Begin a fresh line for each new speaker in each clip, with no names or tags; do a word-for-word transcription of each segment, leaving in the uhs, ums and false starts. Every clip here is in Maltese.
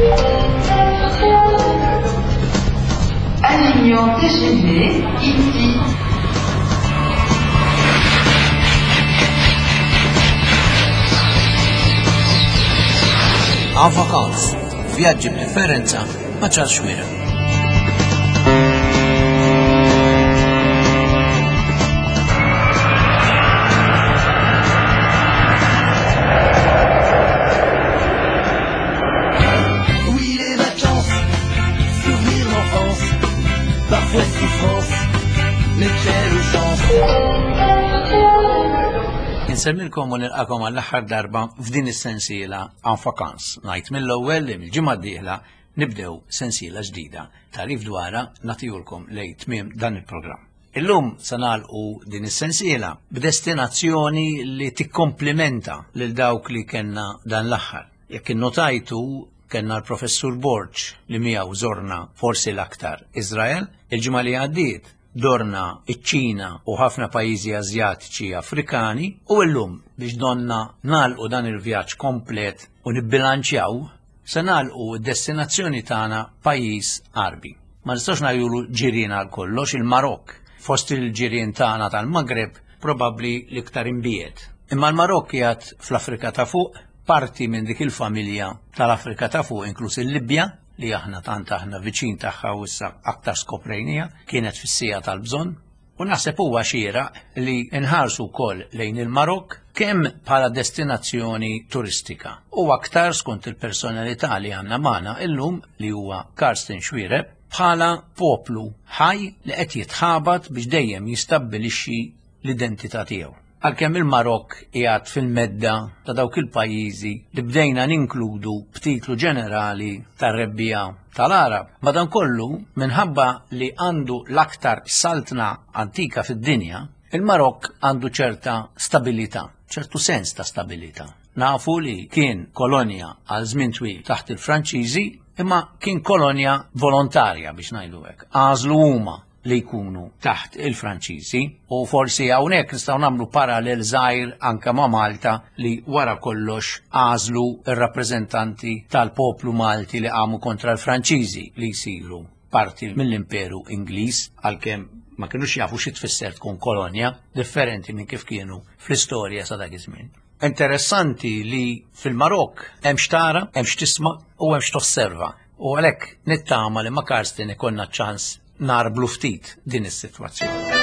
Avignon T G V, ici.
En vacances, viaggi b'differenza ma' Charles Schwira.
Oui, les vacances, souvenirs d'enfance, parfois souffrance, mais quelle chance.
Insemmilkom u nilqakom għall-aħħar darba f'din is-sensiela għan vakans. Ngħid mill-ewwel li mill-ġimgħa d-dieħla nibdew sensiela ġdida tarif dwarha nagħtihulkom lejn tmiem dan il-programm. Illum se nagħlqu din is-sensiela b'destinazzjoni li tikkomplimenta lil dawk li kellna dan l-aħħar. Jekk innotajtu kellna l-Professur Borġ li miegħu żorna forsi l-aktar Iżrael, il-ġimgħa li għaddiet dorna iċ-Ċina u ħafna pajjiżi Asjatiċi Afrikani u llum biex donna nagħlqu dan il-vjaġġ komplet u nibbilanċjaw se nagħlqu d-destinazzjoni tagħna pajjiż Arbi. Ma nistax ngħidulu ġirien għal kollox il-Marokk fost il-ġirien tagħna tal-Magreb probabbli l-iktar imbiegħed. Imma l-Marokk qiegħed fl-Afrika ta' fuq, parti minn dik il-familja tal-Afrika ta' fuq inkluż il-Libja li aħna tant aħna viċin tagħha u issa aktar skoprejnija kienet fis-sija tal-bżonn u naħseb huwa xieraq li nħarsu wkoll lejn il-Marokk kemm bħala destinazzjoni turistika u aktar skont il-personalità li għandna magħna illum li huwa Karsten Schwira bħala poplu ħaj li qed jitħabat biex dejjem jistabbilixxi l-identità tiegħu. Għalkemm il-Marokk qiegħed fil-medda ta' dawk il-pajjiżi li bdejna ninkludu b'titlu ġenerali tar-rebbija tal-Arab, madankollu minħabba li għandu l-aktar saltna antika fid-dinja, il-Marokk għandu ċerta stabilità, ċertu sens ta' stabilità. Nafu li kien kolonja għal żmien twil taħt il-Franċiżi, imma kien kolonja volontarja biex ngħidu hekk. Għażlu huma li jkunu taħt il-Franċiżi u forsi hawnhekk nistgħu nagħmlu parallel żgħir anke ma' Malta li wara kollox għażlu r-rappreżentanti tal-poplu Malti li qamu kontra l-Franċiżi li jsiru parti mill-Imperu Ingliż għalkemm ma kinux jafu xi tfisser tkun kolonja differenti minn kif kienu fl-istorja sa dak iż-żmien. Interessanti li fil-Marokk hemm x'tara, hemm x'tisma' u hemm x'tosserva u għalhekk nittama li ma' Karsten ikollna ċans narblu ftit din is-sitwazzjoni.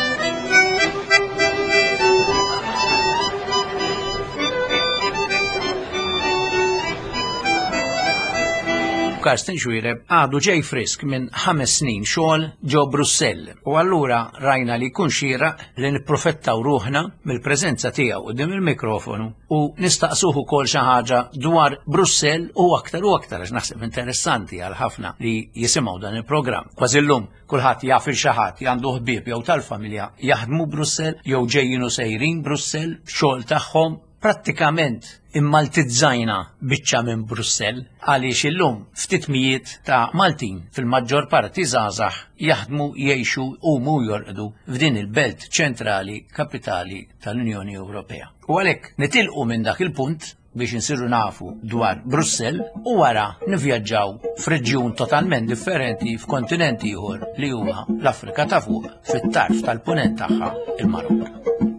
Karsten Schwira għadu ġej frisk minn ħames snin xogħol ġew Brussell u allura rajna li jkun xieraq li nipprofettaw ruħna mill-preżenza tiegħu quddiem il-mikrofonu u nistaqsuh ukoll xi ħaġa dwar Brussell u aktar u aktar għax naħseb interessanti għal ħafna li jisimgħu dan il-programm. Kważi llum kulħadd jaf il xi ħadd għandu ħbieb jew tal-familja jaħdmu Brussell jew ġejjin u sejrin Brussell xogħol tagħhom prattikament immaltizzajna biċċa minn Brussell għaliex illum ftit mijiet ta' Maltin fil-maġġor parti żgħażagħ jaħdmu jgħixu u mu jorqdu f'din il-belt ċentrali kapitali tal-Unjoni Ewropea. U għalhekk nitilqu minn dak il-punt biex insiru nafu dwar Brussell u wara nivvjaġġaw f'reġjun totalment differenti f'kontinent ieħor li huwa l-Afrika ta' fuq fit-tarf tal-punent tagħha il-Marokk.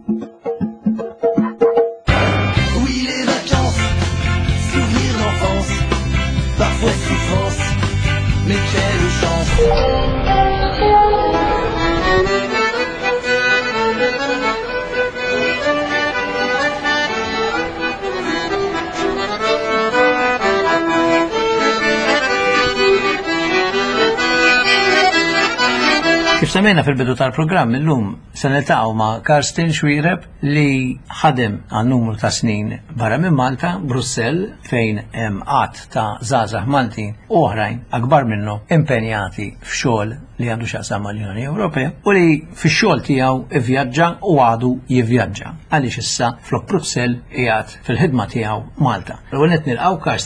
Parfois souffrance, mais quelle chance.
Kif semmejna fil-bidu tal-programm illum se niltaqgħu ma' Karsten Schwira li ħadem għal numru ta' snin barra minn Malta, Brussell, fejn hemm qatt ta' żgħażagħ Maltin u oħrajn akbar minnu impenjati f'xogħol li għandu x'jaqsam mal-Unjoni Ewropea u li fix-xogħol tiegħu ivvjaġġa u għadu jivvjaġġa għaliex issa flok Brussell qiegħed fil-ħidma tiegħu Malta. L-ewwel qed nilqgħu Karsten.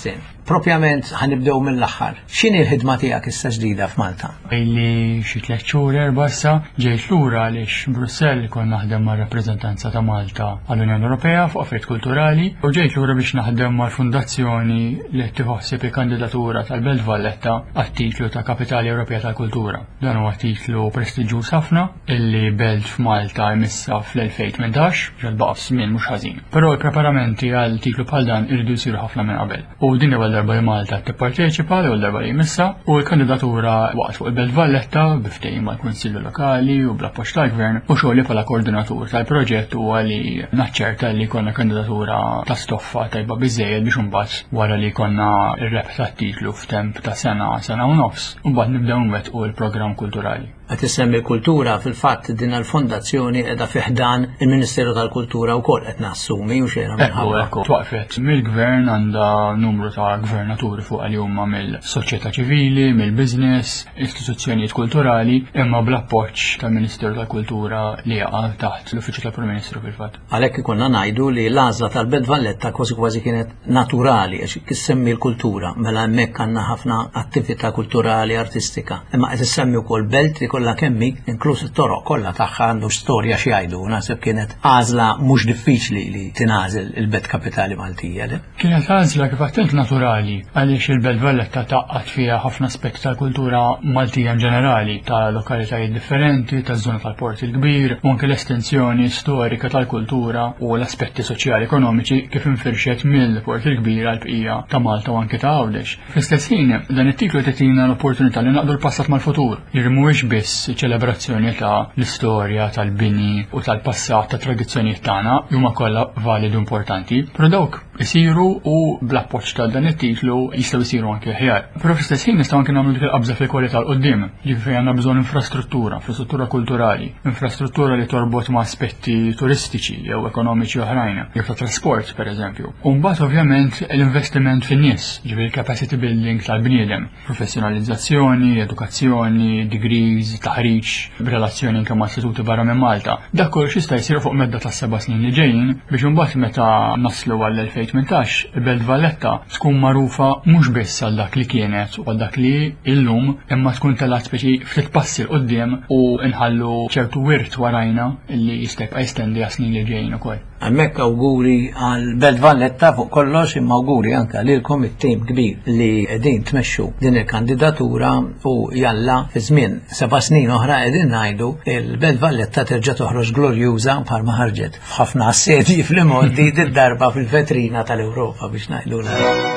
propjament ħanibdew mill-aħħar. X'inhi l-ħidma tiegħek issa ġdida f'Malta?
Illi xi tliet xhur erba' issa ġejt lura għaliex Brussell kont naħdem mar-rappreżentanza ta' Malta għall-Unjoni Ewropea fuq affarijiet kulturali u ġejt lura biex naħdem mal-fundazzjoni li tiħossib il-kandidatura tal-Belt Valletta għat-titlu ta' Kapitali Ewropea tal-Kultura. Dan huwa titlu prestiġjuż ħafna illi belt f'Malta jmissa fl-elfejn tmintax, ġelbaqa f'żmien mhux ħażin. Però l-preparamenti għal titlu bħal dan irridu jsiru ħafna minn qabel. U din ewwel darba li Malta tipparteċipa l-ewwel darba li jmissa u l-kandidatura waqt fuq il-Belt Valletta biftehim mal-Kunsillu Lokali u bl-appoġġ tal-Gvern u xogħli bħala koordinatur tal-proġett huwa li naċċerta li jkollna kandidatura ta' stoffa tajba biżejjed biex imbagħad wara li jkollna r-rebħ tat-titlu f'temp ta' sena sena u nofs u mbagħad nibdew nwettqu l-programm kulturali.
Għat issemmi kultura fil-fatt din l-fondazzjoni edha fiħdan il-Ministeru tal-Kultura u koll qed nassumi u xejra
minħabba. Ekku, twaqfet mill-Gvern għandha numru ta' gvernaturi fuq għal huma mill-soċjetà ċivili, mill-business, istituzzjonijiet kulturali, imma bl-appoġġ tal-Ministeru tal-Kultura li jaqa' taħt l-Uffiċċju tal-Prim Ministru fil-fatt.
Għalhekk ikunna ngħidu li l-għażla tal-Belt Valletta kważi kważi kienet naturali għax issemmi l-kultura, mela hemmhekk għandna ħafna attività kulturali artistika. Imma qed issemmi wkoll belt li kollha kemmi, inkluż it-toroq kollha tagħha għandu storja xi jgħidu, naħseb kienet għażla mhux diffiċli li tingħażel il-Belt Kapitali Maltija.
Kienet għażla kif għattent naturali għaliex il-Belt Valletta taqqat fiha ħafna aspetti tal-kultura Maltija in ġenerali, ta' lokalitajiet differenti, ta' żona tal-Port il-Kbir, u anke l-estensjoni storika tal-kultura u l-aspetti soċjali ekonomiċi kif infirxet mill-Port il-Kbir għall-bqija ta' Malta u anke ta' Għawdex. Fl-istess ħin, dan it-tiklu titina l-opportunità li naqdu l-passat mal-futur, li mhuwiex biss ċelebrazzjoni ta' l-istorja tal-bini u tal-passat ta' tradizzjonijiet tagħna huma kollha validi u importanti, però dawk isiru u bl-appoġġ ta' dan it-titlu jistgħu jsiru anke aħjar. Però fl-istess ħin nistgħu anke nagħmlu dik il-qabża fil-kwalità l qudiem, jiġifieri għandna bżonn infrastruttura, infrastruttura kulturali, infrastruttura li torbot ma' aspetti turistiċi jew ekonomiċi oħrajn, jew ta' trasport pereżempju. U mbagħad ovvjament l-investiment fin-nies, ġifieri capacity building tal-bniedem, professjonalizzazzjoni, edukazzjoni, degrees, taħriġ, b'relazzjoni anke ma' istituti barra minn Malta. Dak kollox jista' jsir fuq medda ta' seba' snin li ġejjin biex imbagħad meta naslu għall-elfejn tmintax il-Belt Valletta tkun magħrufa mhux biss għal dak li kienet u għal dak li illum imma tkun telat speċi ftit passi l qudiem u nħallu ċertu wirt warajna li jista' jibqa' jistendi għas snin li ġejjin ukoll.
Hemmhekk awguri għall-Belt Valletta fuq kollox imma awguri anke lilkom it-tim kbir li qegħdin tmexxu din il-kandidatura u jalla fi żmien seba' snin oħra qegħdin ngħidu il-Belt Valletta terġa' toħroġ glorjuża bħalma ħarġet f'ħafna assedji fl-imoddi darba fil-vetrina tal-Ewropa biex ngħidulha.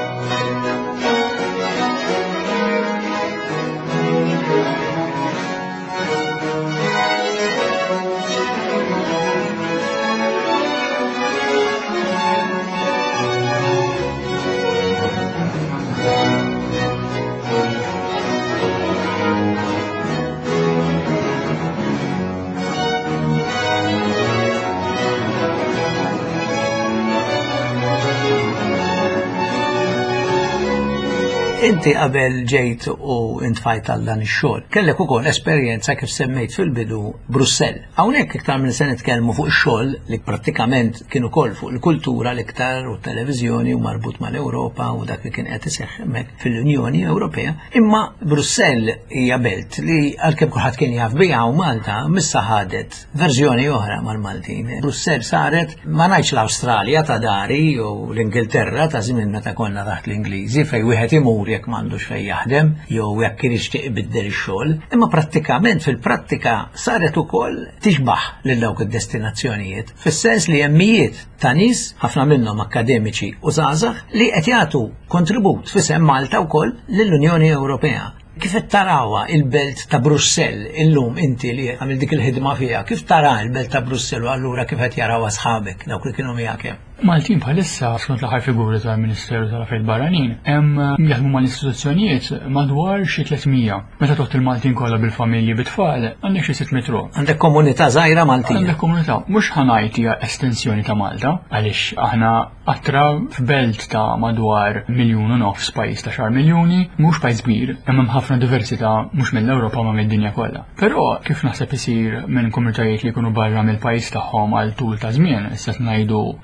Inti qabel ġejt u intfajt għal dan ix-xogħol, kellek ukoll esperjenza kif semmejt fil-bidu Brussell. Hawnhekk iktar minn se nitkellmu fuq ix-xogħol li prattikament kien ukoll fuq il-kultura l-iktar u t-televiżjoni u marbut mal-Ewropa u dak li kien qed iseħħ hemmhekk fil-Unjoni Ewropea. Imma Brussell hija belt li għalkemm kulħadd kien jaf biha u Malta missa ħadet verżjoni oħra mal-Maltin. Brussell saret ma ngħidx l-Awstralja ta' dari jew l-Ingilterra ta' żmien meta konna taħt l-Ingliżi fejn wieħed imur jekk m'għandux fejn jaħdem jew jekk kien jixtieq ibiddel ix-xogħol, imma prattikament fil-prattika saret ukoll tixbaħ lil dawk id-destinazzjonijiet, fis-sens li hemm mijiet ta' nies ħafna minnhom akademiċi u żgħażagħ li qed jagħtu kontribut f'isem Malta wkoll lill-Unjoni Ewropea. Kif qed tarawha il-belt ta' Brussell illum inti li għamil dik il-ħidma fiha, kif tara il-belt ta' Brussell u allura kif qed jarawha sħabek dawk li kienu miegħek hemm?
Maltin bħalissa skont l-aħħar figuri tal-Ministeru tal-Affarijiet Barranin hemm jaħdmu mal-istituzzjonijiet madwar xi tlietmija. Meta toħt il-Maltin kollha bil-familji bit-tfal għandek xi sitt metru.
Għandek komunità żgħira Maltin.
Għandek komunità mhux ħanajt hija estensjoni ta' Malta għaliex aħna attra f'belt ta' madwar miljun u nofs pajjiż ta' xar miljuni, mhux pajjiż kbir, hemm ħafna diversità mhux mill-Ewropa ma mid-dinja kollha. Però kif naħseb isir minn komunitajiet li jkunu barra mill-pajjiż tagħhom għal tul ta' żmien, issa ngħidu anke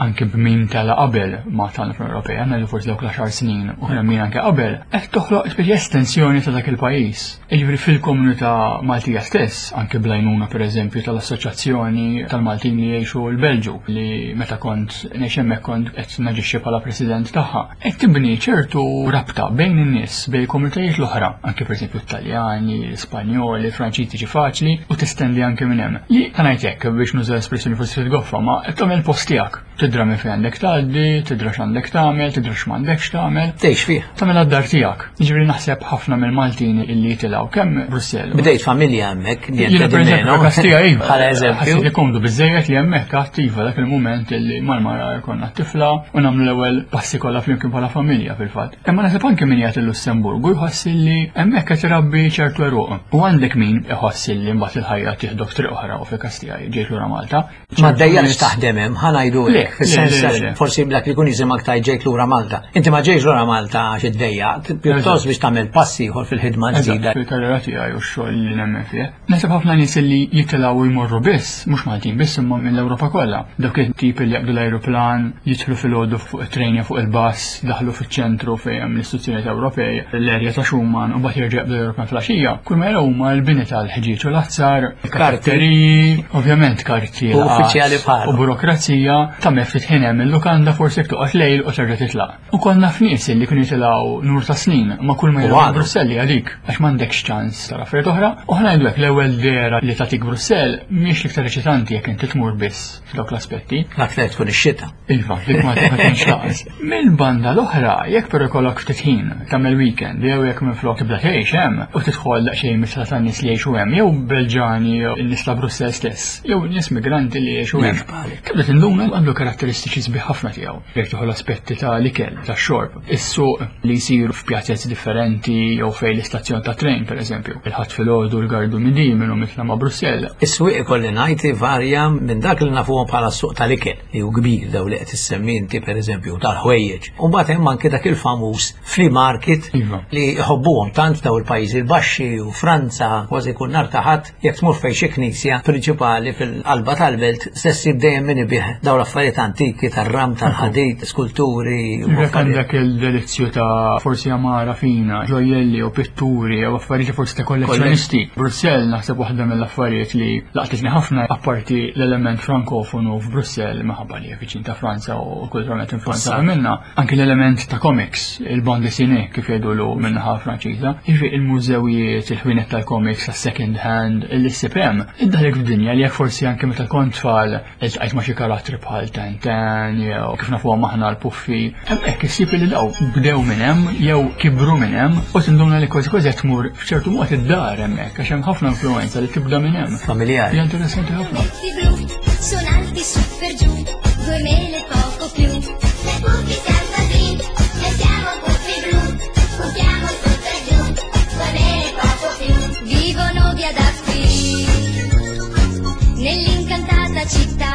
min tella qabel ma tal-Unjoni Ewropea, ngħidu forsi dawk l-għaxar snin u kien min anke qabel, qed toħloq speċi estensjoni ta' dak il-pajjiż. Jiġifieri fil-komunità Maltija stess, anke blajnuna pereżempju tal-Assoċjazzjoni tal-Maltin li jgħixu l-Belġu li meta kont ngħix hemmhekk kont qed naġixxi bħala president tagħha, qed tibni ċertu rabta bejn in-nies bejn komunitajiet l-oħra, anke pereżempju Taljani, Spanjoli, Franċiżi faċli u testendi anke minn hemm. Li ngħid hekk biex nuża espressjoni forsi tgoffa, ma qed tagħmel post tiegħek. Tidra minn fejn għandek tgħaddi, tidra x'għandek tagħmel, tidra x'm'għandekx tagħmel.
Tgħix fih.
Tagħmel għad-dar tiegħek. Jiġifieri naħseb ħafna mill-Maltin illi jitilgħu kemm Brussell.
Bdejt familja hemmhekk
Jiena pereżempju Kastija iva.
Bħala eżempju.
Ħassib li komdu biżejjed li hemmhekk attiva dak il-mument illi mal-mara jkollna tifla u nagħmlu l-ewwel passi kollha flimkien bħala familja fil-fatt. Imma naħseb anke min jagħti l-Lussemburgu jħoss li hemmhekk qed irabbi ċertu eruq. U għandek min iħoss li mbagħad il-ħajja tieħdok triq oħra u fil-Kastija ġejt lura Malta.
Ma dejjalx taħdem hemm, ħanajdulek fis-sens forsi blak li jkun jiżimak ta' ġejt lura Malta. Inti ma ġejx lura Malta għax iddejjaq, pjuttost biex tagħmel passi ieħor fil-ħidma ġdida.
Fil-karriera tiegħi u x-xogħol li nemmen fih. Naħseb ħafna nies li jitilgħu jmorru biss, mhux Maltin biss imma mill-Ewropa kollha. Dawk it-tip li jaqbdu l-ajruplan, jidħlu fil-għodu fuq it-trejnja fuq il-bass, daħlu fiċ-ċentru fejn hemm l-istituzzjonijiet Ewropej, l-erja ta' Schumann u mbagħad jerġa' jaqbdu l-ajruplan flaxija. Kull ma jaraw huma l-bini tal-ħġieġ u l-azzar, karteri, ovvjament karti
uffiċjali bħal
u burokrazija ta' meftit ħinem il-lukanda forsi toqgħod lejl u terġa' titlaq. U konna f'nies li kienu jitilgħu nur ta' snin ma kull ma jaraw Brusselli għadik għax m'għandekx ċans tara affarijiet oħra u ħnajdlek l-ewwel dera li tagħtik Brussell mhix iktar eċitanti jekk inti tmur biss f'dawk l-aspetti.
L-aktar tkun ix-xita.
Iva, dik ma tkunx laqas. Mill-banda l-oħra jekk però jkollok ftit ħin tagħmel weekend jew jekk minflok tibda tgħix hemm u tidħol daqsxejn misla tan-nies li jgħixu hemm jew Belġani jew in-nies ta' Brussell stess jew nies migranti li jgħixu hemm. Tibda tinduna għandu karatteristiċi sbieħ ħafna tiegħu. Jekk tieħu l-aspetti ta' l-ikel, tax-xorb, is-suq li jsiru f'pjazzezzi differenti jew fejn l-istazzjon ta' trejn pereżempju. Il-ħadd filgħodu l-gardu midi minnhom mitla ma' Brussell.
Is-swieq ikolli ngħid varja minn dak li nafuhom bħala suq tal-ikel li hu kbir daw li qed issemmi inti pereżempju tal-ħwejjeġ. U mbagħad hemm anke dak il-famuż flea market li jħobbuhom tant daw il-pajjiżi l-baxxi u Franza kważi jkun nar ta' ħadd jekk tmur fejn xi knisja prinċipali fil-qalba tal-belt stess dejjem min ibih daw l-affarijiet antiki tar-ram tal-ħadid, skulturi u
għandek il-delizzju ta' forsi amara fina, ġojelli u pitturi u affarijiet forsi ta' kollezzjonisti. Brussell naħseb waħda mill-affarijiet li laqtitni ħafna apparti l-element frankofonu f'Brussell maħabba li viċin ta' Franza u kulturalment influenza minna, anke l-element ta' comics, il-bande dessinée kif jgħidulu minnaħa Franċiża, jiġri il-mużewijiet, il-ħwienet tal-comics, tas-second hand, il-S P M, id-dalek f'dinja li jekk forsi anke meta kont tfal iltqajt ma' xi karattri bħal Tintin jew kif nafuhom aħna l-puffi, hemmhekk issib li daw bdew minn hemm jew kibru minn hemm u tinduna li kważi kważi qed tmur f'ċertu mod id-dar hemmhekk għax hemm ħafna influenza li tibda minn hemm.
Familjari.
Hija interessanti ħafna.
Sono alti su per giù, due mele poco più. Le cuffie salvadrin, e siamo puffi blu. Contiamo sotto e giù, due mele poco più. Vivono via da qui, nell'incantata città,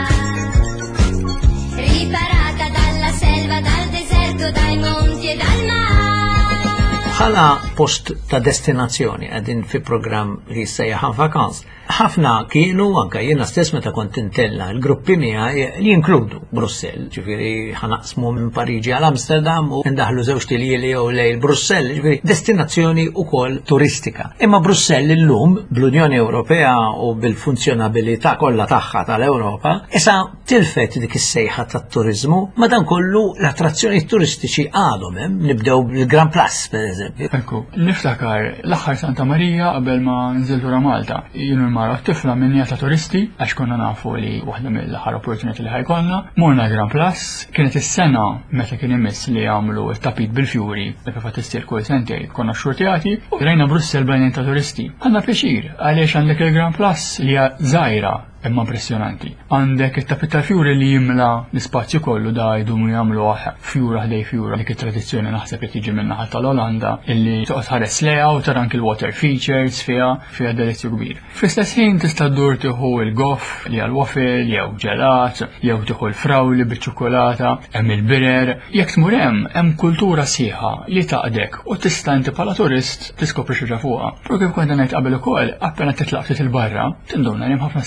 riparata dalla selva, dal deserto, dai monti e dal mare.
Bħala post ta' destinazzjoni għadin fi program li jissejjaħ Vakans. Ħafna kienu anka jiena stess meta kont intella l-gruppi miegħi li jinkludu Brussell, ġifieri ħanaqsmu minn Pariġi għal Amsterdam u ndaħlu żewġ tilieli jew lejl Brussell, ġifieri destinazzjoni wkoll turistika. Imma Brussell illum bl-Unjoni Ewropea u bil-funzjonabilità kollha tagħha tal-Ewropa issa tilfet dik is-sejħa tat-turiżmu, madankollu l-attrazzjoni turistiċi għadhom hemm nibdew bil-Grand Place pereżempju.
Ekku, niftakar l-aħħar Santa Marija qabel ma nżiltu ra Malta. Jienu l-mara tifla minnija ta' turisti għax konna nafu li waħda mill-aħħar opportunity li ħajkonna. Morna Grand Place, kienet is-sena meta kien imiss li għamlu t-tapit bil-fjuri li kif tistir kull sentej konna xurtijati u rejna Brussell bajnin ta' turisti. Għandna pjaċir għaliex għandek il-Grand Place li hija żgħira imma impressjonanti. Għandek it-tapit tal-fjuri li jimla l-ispazju kollu da jdumu jagħmlu fjura ħdej fjura dik it-tradizzjoni naħseb li tiġi minnaħa tal-Olanda illi toqgħod ħares leha u tara anke il-water features fiha fiha delizzju kbir. Fl-istess ħin tista' ddur tieħu l-goff li għal wafel jew ġelat, jew tieħu l-frawli biċ-ċokolata, hemm il-birer. Jekk tmur hemm hemm kultura sieħa li taqdek u tista' inti bħala turist tiskopri xi ġa fuqha. Pro kif kont ngħid qabel ukoll appena titlaq ftit il-barra, tinduna hemm ħafna aspetti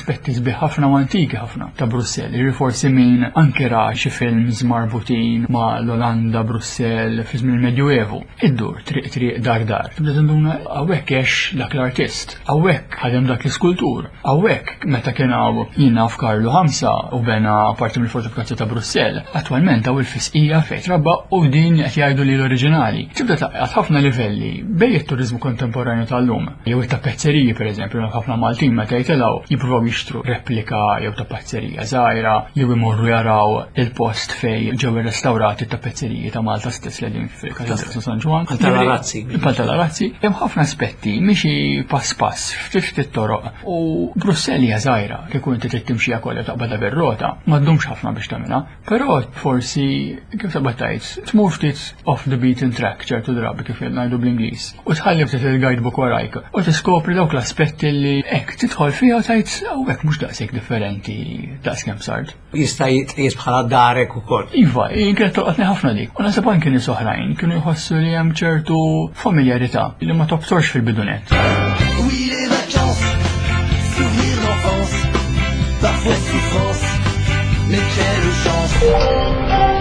sabiħ ħafna u antiki ħafna ta' Brussell. Jiġri forsi min anke ra xi films marbutin ma' l-Olanda, Brussell fi żmien il-Medjuevu. Iddur triq triq dar dar. Tibda tinduna hawnhekk għex dak l-artist, hawnhekk ħadem dak l-iskultur, hawnhekk meta kien hawn jiena f'Karlu ħamsa u bena parti mill-fortifikazzja ta' Brussell. Attwalment hawn il-fisqija fejn trabba u din qed jgħidu li l-oriġinali. Tibda taqgħod ħafna livelli bejn it-turiżmu kontemporanju tal-lum. Jew it-tappezzeriji pereżempju ħafna Maltin meta jitilgħu jippruvaw jixtru replika jew tapezzerija żgħira jew imorru jaraw il-post fejn ġew irrestawrati t-tapezzeriji ta' Malta stess li din fil-Katedra ta' San Ġwan.
Pal-Talarazzi.
Pal-Talarazzi. Hemm ħafna aspetti mixi pass pass ftit ftit toroq u Brussell hija żgħira kieku inti trid timxija kollha taqbadha bir-rota m'għaddhomx ħafna biex tagħmilha, però forsi kif taqbad tgħid tmur ftit off the beaten track ċertu drabi kif ngħidu bl-Ingliż u tħalli ftit il-guidebook warajk u tiskopri dawk l-aspetti li hekk tidħol fiha u tgħid hawnhekk mhux daqshekk differenti daqskemm sart.
Jista' jitqies bħala darek ukoll.
Iva, kienet tolqotni ħafna dik. U nasab anke nies oħrajn kienu jħossu li hemm ċertu familjarità li ma tobsorx fil-bidunet.
Oui, les vacances, souvenirs d'enfance, parfois souffrance, mais quelle chance.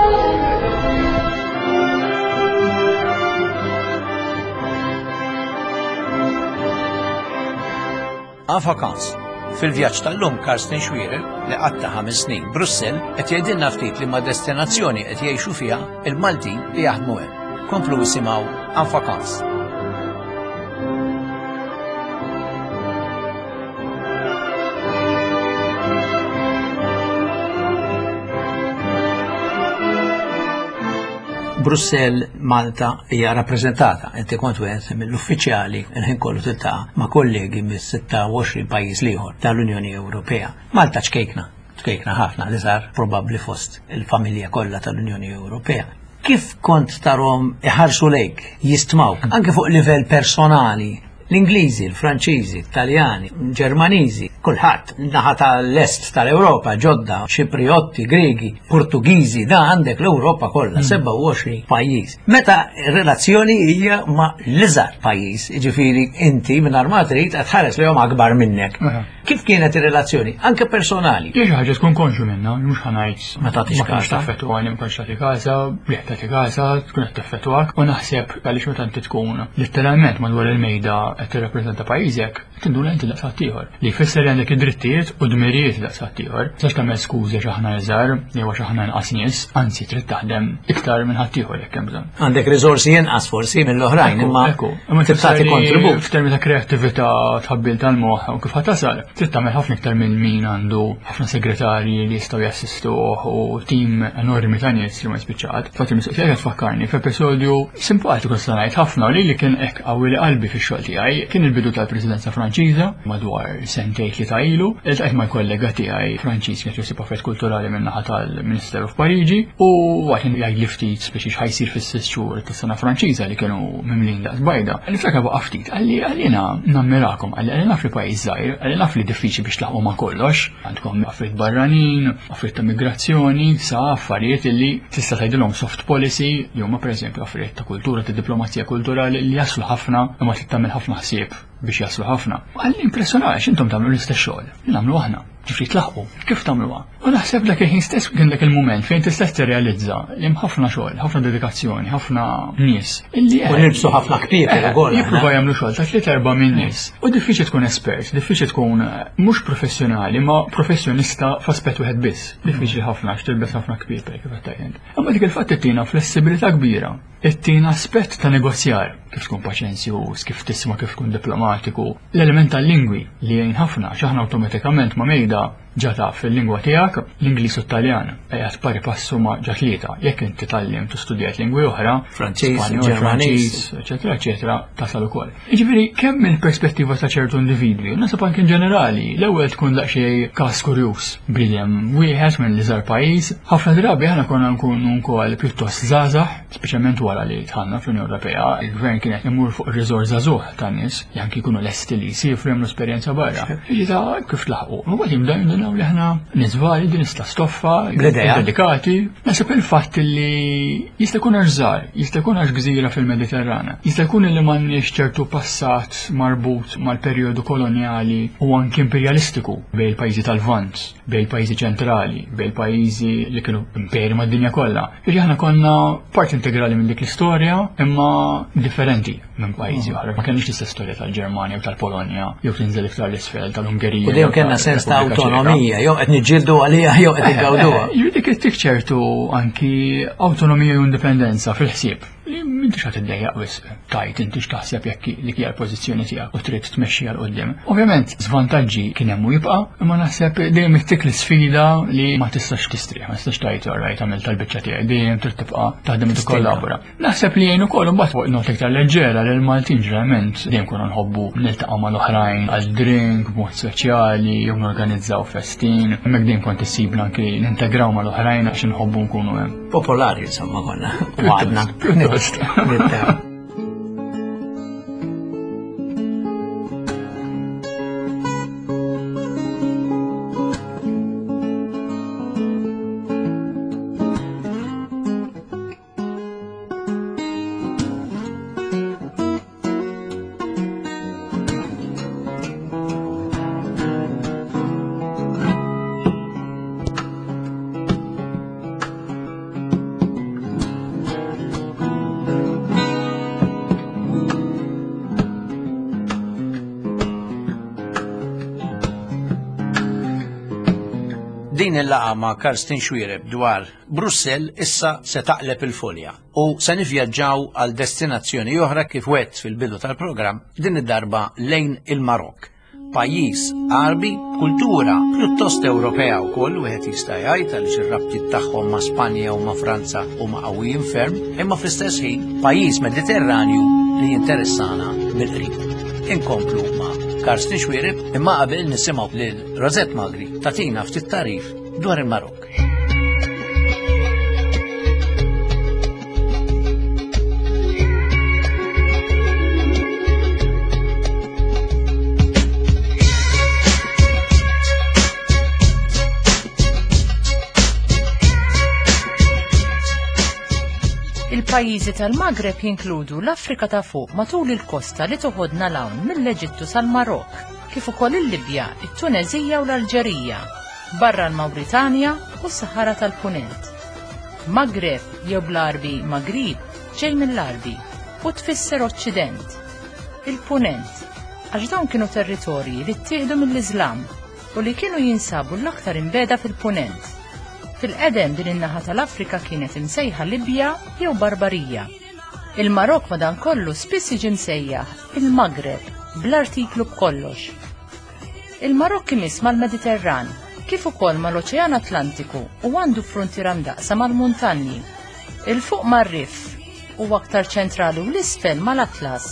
Għafakans, fil-vjaġġ tal-lum Karsten Schwierer li qatta ħames snin Brussell qed jgħidilna ftit li ma' destinazzjoni qed jgħixu fiha il-Maltin li jaħdmu hemm. Komplu isimgħu Għafakans. Brussell, Malta hija rappreżentata. Inti kont wieħed mill-uffiċjali il-ħin kollu tiltaqa' ma' kollegi mis-sitta u għoxrin pajjiż ieħor tal-Unjoni Ewropea. Malta ċkejkna, ċkejkna ħafna li sar probabbli fost il-familja kollha tal-Unjoni Ewropea. Kif kont tarhom iħarsu lejk, jistmawk, anke fuq livell personali? L-Ingliżi, l-Franċiżi, Taljani, Ġermaniżi, kulħadd naħa tal-est tal-Ewropa, ġodda, Ċipriotti, Gregi, Portugiżi, da għandek l-Ewropa kollha, seba' u għoxrin pajjiż. Meta r-relazzjoni hija ma' l-iżgħar pajjiż, jiġifieri inti mingħajr ma trid qed tħares lihom akbar minnek. Kif kienet ir-relazzjoni, anke personali?
Hija xi ħaġa tkun konxu minnha, mhux ħanajt
ma tagħtix każ.
Taffettwani ma kontx tagħti każa, rieħ tagħti każa, tkun qed taffettwak u naħseb għaliex meta inti tkun letteralment madwar il-mejda qed tirrappreżenta pajjiżek, tinduna inti daqsat ieħor. Li jfisser għandek id-drittijiet u d-dmirijiet daqsat ieħor. Sax tagħmel skużi għax aħna iżgħar jew għax aħna inqas nies, anzi trid taħdem iktar minn ħadd ieħor jekk hemm bżonn.
Għandek riżorsi inqas forsi mill-oħrajn imma trid tagħti kontribut.
F'termini ta' kreattività tħabbil tal-moħħ u kif ħatasal, trid tagħmel ħafna iktar minn min għandu ħafna segretarji li jistgħu jassistuh u tim enormi ta' nies li ma jispiċċat. Fatt il-mistoqsija qed tfakkarni f'episodju simpatiku se ngħid ħafna li li kien hekk qawwi qalbi fix-xogħol tiegħi kien il-bidu tal-Presidenza Franċiża madwar sentejn tlieta ilu, iltqajt mal-kollega tiegħi Franċiż kien josib affarijiet kulturali min-naħa tal-Ministeru f'Pariġi u waqt jgħid ftit speċi x'ħajsir fis-sitt xhur tas-sena Franċiża li kienu mimlin daqs bajda. Niftakar waqaf ftit għalli għalina nammirakom għalli għalli naf li pajjiż żgħir, għalli naf li diffiċli biex tlaħqu ma' kollox, għandkom affarijiet barranin, affarijiet ta' migrazzjoni, sa affarijiet li tista' tgħidilhom soft policy li huma pereżempju affarijiet ta' kultura, ta' diplomazija kulturali li jaslu ħafna imma trid tagħmel ħafna ħsieb biex jaslu ħafna. Għalli impressjonali x'intom tagħmlu l-istess xogħol, li nagħmlu aħna. Ġifri tlaħqu, kif tagħmluha? U naħseb dak il-ħin stess kien dak il-mument fejn tista' tirrealizza li hemm ħafna xogħol, ħafna dedikazzjoni, ħafna nies. U
nilbsu ħafna kpieper ukoll.
Jippruvaw jagħmlu xogħol ta' tliet erba' minn nies. U diffiċli tkun espert, diffiċli tkun mhux professjonali, ma professjonista f'aspett wieħed biss. Diffiċli ħafna għax tilbes ħafna kpieper kif qed tajjeb. Imma dik il-fatt ittina flessibilità kbira. Ittina aspett ta' negozjar, kif tkun paċenzjuż, kif tisma' kif tkun diplomatiku. L-element tal-lingwi li jgħin ħafna x'aħna awtomatikament ma' mejda ġata fil-lingwa tiegħek l-Ingliż u Taljan qiegħed pari passu ma' ġa tlieta. Jekk inti tallim tu studjat lingwi oħra,
Franċiż, Ġermaniż,
eċetera, eċetera, tasal ukoll. Jiġifieri kemm mill-perspettiva ta' ċertu individwi, nasab anke ġenerali, l-ewwel tkun daqsxejn każ kurjuż. Bridem wieħed minn l-iżgħar pajjiż, ħafna drabi aħna konna nkunu wkoll pjuttost żgħażagħ, speċjalment wara li tħallna fl-Unjoni Ewropea, il-Gvern kienet imur fuq ir-riżors żagħżugħ tan-nies li anke jkunu lesti li jsifru jagħmlu esperjenza barra. Jiġi ta' kif tlaħqu. Ma wkoll jimda nimmiraw li ħna niżvali din ista stoffa
Bl-idea.
dedikati. Nasib il-fatt li jista' jkun żgħar, jista' jkun għax gżira fil-Mediterrana. Jista' jkun li m'għandniex ċertu passat marbut mal-perjodu koloniali u anke imperialistiku bejn il-pajjiżi tal-Vant, bejn il-pajjiżi ċentrali, bejn il-pajjiżi li kienu imperi mad-dinja kollha. Jiġi aħna konna parti integrali minn dik l-istorja imma differenti minn pajjiżi oħra. Ma kenniex l-istess storja tal-Ġermanja u tal-Polonja jew tinżel iktar l-isfel tal-Ungerija.
U dejjem kellna sens ta' awtonomija, jew qed niġġieldu għaliha jew qed niggawduha.
Juri dik ċertu anki awtonomija u indipendenza fil-ħsieb. Inti xa t-dejjaq wis tajt inti x'taħseb jekk li hija l-pożizzjoni tiegħek u trid tmexxi għal qudiem. Ovvjament żvantaġġi kien hemm u jibqa', imma naħseb dejjem ittik l-sfida li ma tistax tistrieħ, ma tistax tajt orajt għamil tal-biċċa tiegħek, dejjem trid tibqa' taħdem tikkollabora. Naħseb li jgħin ukoll imbagħad fuq not iktar leġġera lil Maltin ġeneralment dejjem kunu nħobbu niltaqgħu mal-oħrajn għal drink b'mod speċjali jew norganizzaw festin, hemmhekk dejjem kont issibna anke nintegraw mal-oħrajn għax inħobbu nkunu hemm.
Popolari insomma konna. Għadna. Nittama. Din il-laqa ma' Karstin Xwiereb dwar Brussell issa se taqleb il-folja u se nivvjaġġaw għal destinazzjoni oħra kif wett fil-bidu tal-programm din id-darba lejn il-Marokk. Pajjiż Arbi, kultura pjuttost Ewropea wkoll wieħed jista' jgħid għaliex ir-rabtiet tagħhom ma' Spanja u ma' Franza huma qawwijin ferm, imma fl-istess ħin pajjiż Mediterranju li jinteressana mill-qrib. Inkomplu ma' Karstin Xwiereb imma qabel nisimgħu lil Rosette Magri tatina ftit tarif dwar il-Marokk.
Il-pajjiżi tal-Maghreb jinkludu l-Afrika ta' fuq matul il-kosta li toħodna l-hawn mill-Eġittu sal-Marokk, kif ukoll il-Libja, it-Tunezija u l-Alġerija, barra l-Mawritanja u s-Sahara tal-Punent. Maghreb jew bl-Arbi Maghrib ġej mill-Arbi u tfisser Oċċident. Il-Punent għax dawn kienu territorji li ttieħdu mill-Iżlam u li kienu jinsabu l-aktar imbeda fil-Punent. Fil-qedem din in-naħa tal-Afrika kienet imsejħa Libja jew Barbarija. Il-Marokk madankollu spiss jiġi msejjaħ il-Maghreb bl-artiklu b'kollox. Il-Marokk imiss mal-Mediterran kif ukoll mal-Oċean Atlantiku u għandu frontiera mdaqsa mal-muntanji. Il-fuq mar-Rif u aktar ċentrali u l-isfel mal-Atlas.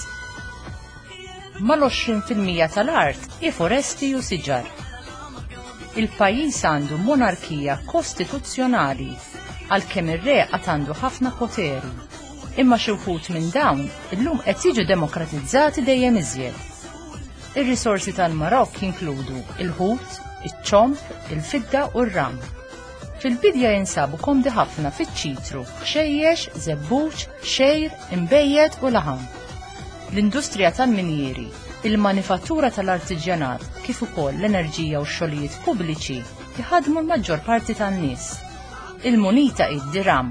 Mal-għoxrin fil-mija tal-art hi foresti u siġar. Il-pajjiż għandu monarkija kostituzzjonali għalkemm ir-re qatt għandu ħafna poteri, imma xi wħud minn dawn illum qed jiġu demokratizzati dejjem iżjed. Ir-risorsi tal-Marokk jinkludu il-ħut, iċ-ċomp, il-fidda u r-ram. Fil-bidja jinsabu komdi ħafna fiċ-ċitru, xejjex, żebbuġ, xejr, imbejjed u laħam. L-industrija tal-minjieri, il-manifattura tal-artiġjanat kif ukoll l-enerġija u x-xogħlijiet pubbliċi jħadmu l-maġġor parti tan-nies. Il-munita id-dirham.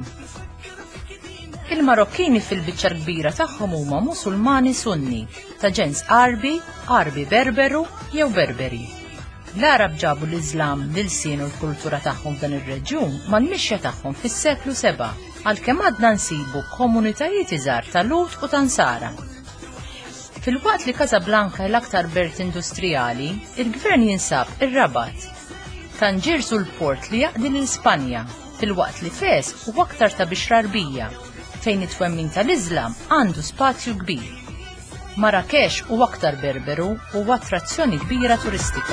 Il-Marokkini fil-biċċa kbira tagħhom huma Musulmani Sunni ta' ġens Arbi, Arbi Berberu jew Berberi. L-Arab ġabu l-Iżlam lil-sien u l-kultura tagħhom f'dan ir-reġjun mal-mixja tagħhom fis-seklu seba' għalkemm għadna nsibu komunitajiet iżgħar ta' Lut u ta' Nsara. Fil-waqt li Casablanca l-aktar belt industrijali, il-gvern jinsab ir-Rabat. Tanġir su l-port li jaqdi l-Ispanja, fil-waqt li Fes u aktar ta' Bixrarbija, fejn it-twemmin tal-Iżlam għandu spazju kbir. Marrakesh u aktar Berberu u attrazzjoni kbira turistika.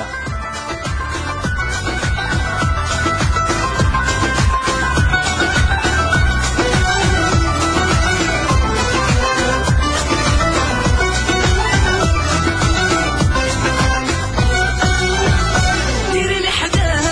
ديري لي حداها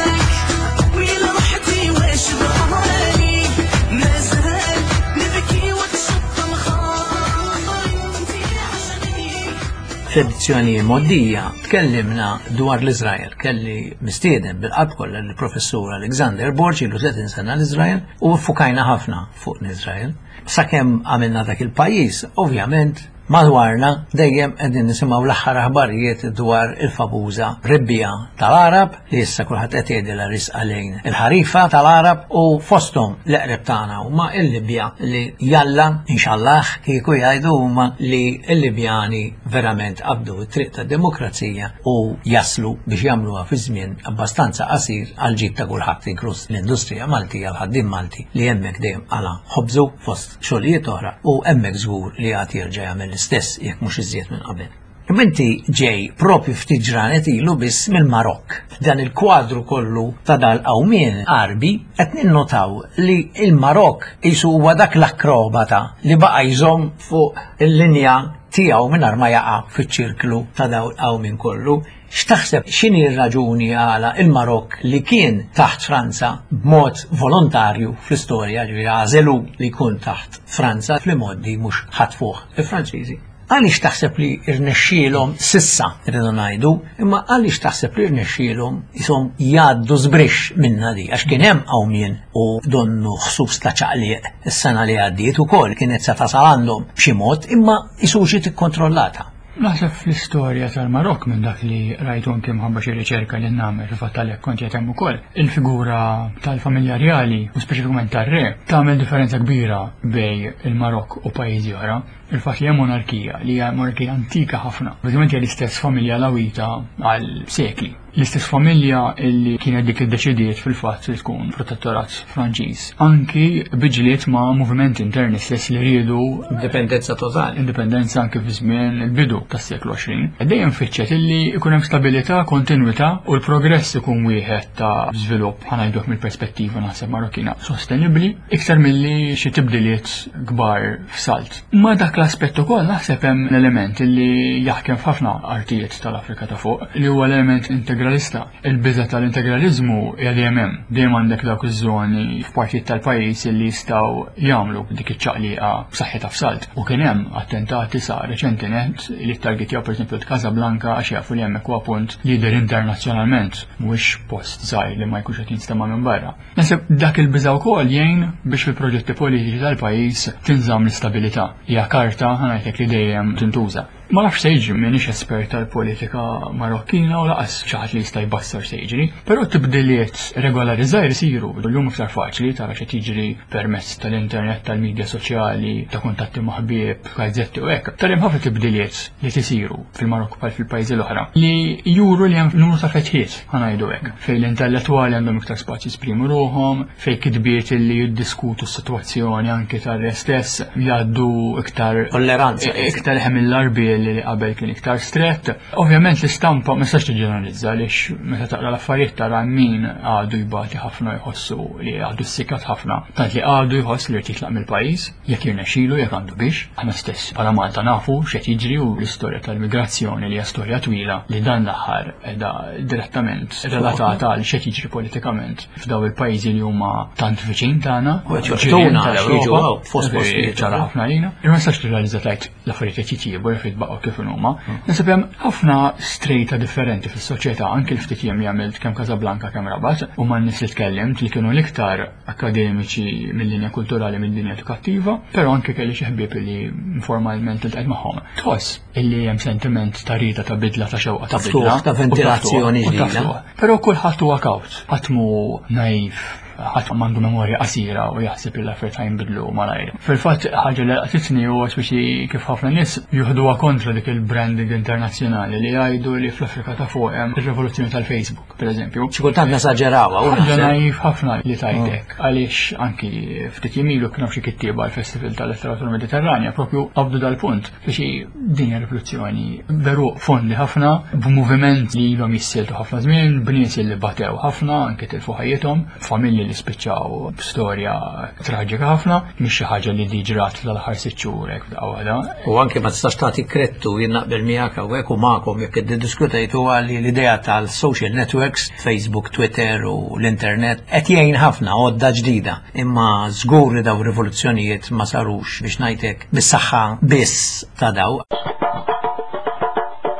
f'edizzjoni moddija tkellimna dwar l-Iżrael. Kelli mistieden bil-qalb kollha l-professur Alexander Borg ilu tletin sena l-Iżrael u ffukajna ħafna fuq l-Iżrael. Sakemm għamilna dak il-pajjiż, ovvjament madwarna dejjem qegħdin nisimgħu l-aħħar aħbarijiet dwar il-fabuża rebbija tal-Arab li issa kulħadd qed jgħidilha risqa lejn il-ħarifa tal-Arab u fosthom l-eqreb tagħna huma l-Libja li jalla inshallah kieku jgħidu huma li l-Libjani verament qabdu t-triq tad-demokrazija u jaslu biex jagħmluha fi żmien abbastanza qasir għal ġid ta' kulħadd inkluż l-industrija Maltija l-ħaddiem Malti li hemmhekk dejjem qala ħobżu fost xogħlijiet oħra u hemmhekk żgur li għad jerġa' jagħmel l-istess jekk mhux iżjed minn qabel. Inti ġej propju ftit ġranet ilu biss mill-Marokk. Dan il-kwadru kollu ta' dal-qawmien Arbi qed ninnotaw li il-Marokk qisu huwa dak l-akrobata li baqa' jżomm fuq il-linja tiegħu mingħajr ma jaqa' fiċ-ċirklu ta' dawn il-qawmien kollu. X'taħseb x'inhi r-raġuni għala il-Marokk li kien taħt Franza b'mod volontarju fl-istorja ġifieri għażelu li jkun taħt Franza fl-modi mhux ħatfuh il-Franċiżi. Għaliex taħseb li rnexxielhom sissa rridu ngħidu, imma għaliex taħseb li rnexxielhom isom jgħaddu żbrix minna di għax kien hemm qawmien u donnu ħsubs ta' ċaqliq is-sena li għaddiet ukoll kienet se tasal għandhom b'xi mod imma isuġi tikkontrollata.
Naħseb fl-istorja tal-Marokk minn dak li rajtu anke mħabba xi riċerka li nagħmel rifatt għalhekk kont qed hemm ukoll. Il-figura tal-familja reali u speċifikament tar-re tagħmel differenza kbira bej il-Marokk u pajjiżi oħra. Il-fatt li hemm monarkija li hija monarkija antika ħafna. Bażikament hija l-istess familja lawita għal sekli. L-istess familja illi kienet dik iddeċidiet fil-fatt li tkun protettorat Franċiż. Anki biġliet ma' movimenti interni stess li riedu
indipendenza totali.
Indipendenza anke fi żmien il-bidu tas-seklu għoxrin. Dejjem fiċċet illi jkun hemm stabilità, kontinwità u l-progress ikun wieħed ta' żvilupp ħanajduk mill-perspettiva naħseb Marokkina sostenibbli iktar milli xi tibdiliet kbar f'salt. Ma dak l-aspett ukoll naħseb hemm l-element illi jaħkem f'ħafna artijiet tal-Afrika ta' fuq li huwa l-element integralista. Il-biża tal-integralizmu hija dejjem hemm. Dejjem għandek dawk iż-żoni f'partijiet tal-pajjiż li jistgħu jagħmlu dik iċ-ċaqliqa b'saħħitha f'salt. U kien hemm attentati sa reċentement li ttargetjaw pereżempju Casablanca għax jafu li hemmhekk huwa punt lider internazzjonalment mhuwiex post żgħir li ma jkunx qed jinstema' minn barra. Naħseb dak il-biża wkoll jgħin biex fil-proġetti politiċi tal-pajjiż tinżamm l-istabilità. Hija karta ħanajtek li dejjem tintuża. Ma nafx se jiġri m'iniex espert tal-politika Marokkina u laqas xi ħadd li jista' jbassar se jiġri, però tibdiliet regolari żgħir isiru llum iktar faċli tara x'qed jiġri permezz tal-internet, tal-midja soċjali, ta' kuntatti ma' ħbieb, gazzetti u hekk. Tarem ħafna tibdiliet li tisiru fil-Marokk bħal fil-pajjiżi l-oħra li juru li hemm numru ta' fetħiet ħanajdu hekk. Fejn l-intellettwali għandhom iktar spazju esprimu ruhom, fejn kitbiet li jiddiskutu s-sitwazzjoni anke tar-re stess jgħaddu iktar
tolleranza,
iktar ħem l-arbi li qabel kien iktar strett. Ovvjament l-istampa ma sax tiġġeneralizza għaliex meta taqra l-affarijiet tara min għadu jbati ħafna jħossu li għadu s-sikat ħafna. Tant li għadu jħoss li jitlaq mill-pajjiż, jekk jirnexxielu jekk għandu biex. Aħna stess bħala Malta nafu x'qed jiġri u l-istorja tal-migrazzjoni li hija storja twila li dan l-aħħar qiegħda direttament relatata għal x'qed jiġri politikament f'daw il-pajjiżi li huma tant viċin tagħna
ċertuna tal-Ewropa fost postijiet
ċara ħafna lina. Ma sax tirrealizza tgħid l-affarijiet qed jitjiebu baqgħu kif huma. Nasib hemm ħafna strejta differenti fis-soċjetà anke l-ftit jiem li għamilt kemm Casablanca kemm Rabat u ma n-nies li tkellimt li kienu l-iktar akademiċi mill-linja kulturali mill-linja edukattiva, però anke kelli xi ħbieb li informalment iltqajt magħhom. Tħoss illi hemm sentiment ta' rida ta' bidla ta' xewqa ta' bidla
ta' ventilazzjoni ġdida.
Però kulħadd huwa kawt, ħadd mhu naif ħadd m'għandu memorja qasira u jaħseb il affarijiet jinbidlu malajr. Fil-fatt ħaġa li qatitni huwa speċi kif ħafna nies juħduha kontra dik il-branding internazzjonali li jgħidu li fl-Afrika ta' fuq hemm ir-rivoluzzjoni tal-Facebook, pereżempju.
Xi kultant nesaġerawha u
ħaġa naif ħafna li tajtek għaliex anki ftit jimilu kien xi kittieba għall-Festival tal-Letteratura Mediterranja propju qabdu dal-punt speċi din hija rivoluzzjoni veru fondi ħafna b'moviment li ilhom jissiltu ħafna żmien, bnies li batew ħafna anke tilfu ħajjithom, familji li spiċċaw b'storja traġika ħafna, mhix xi ħaġa li diġrat tal-aħħar sitt xhur hekk daqgħada.
U anke ma tistax tagħti krettu jien naqbel miegħek hawnhekk u magħkom jekk iddiskutejtu għalli l-idea tal-social networks, Facebook, Twitter u l-internet qed jgħin ħafna għodda ġdida, imma żgur li daw rivoluzzjonijiet ma sarux biex ngħidlek bis-saħħa biss ta' daw.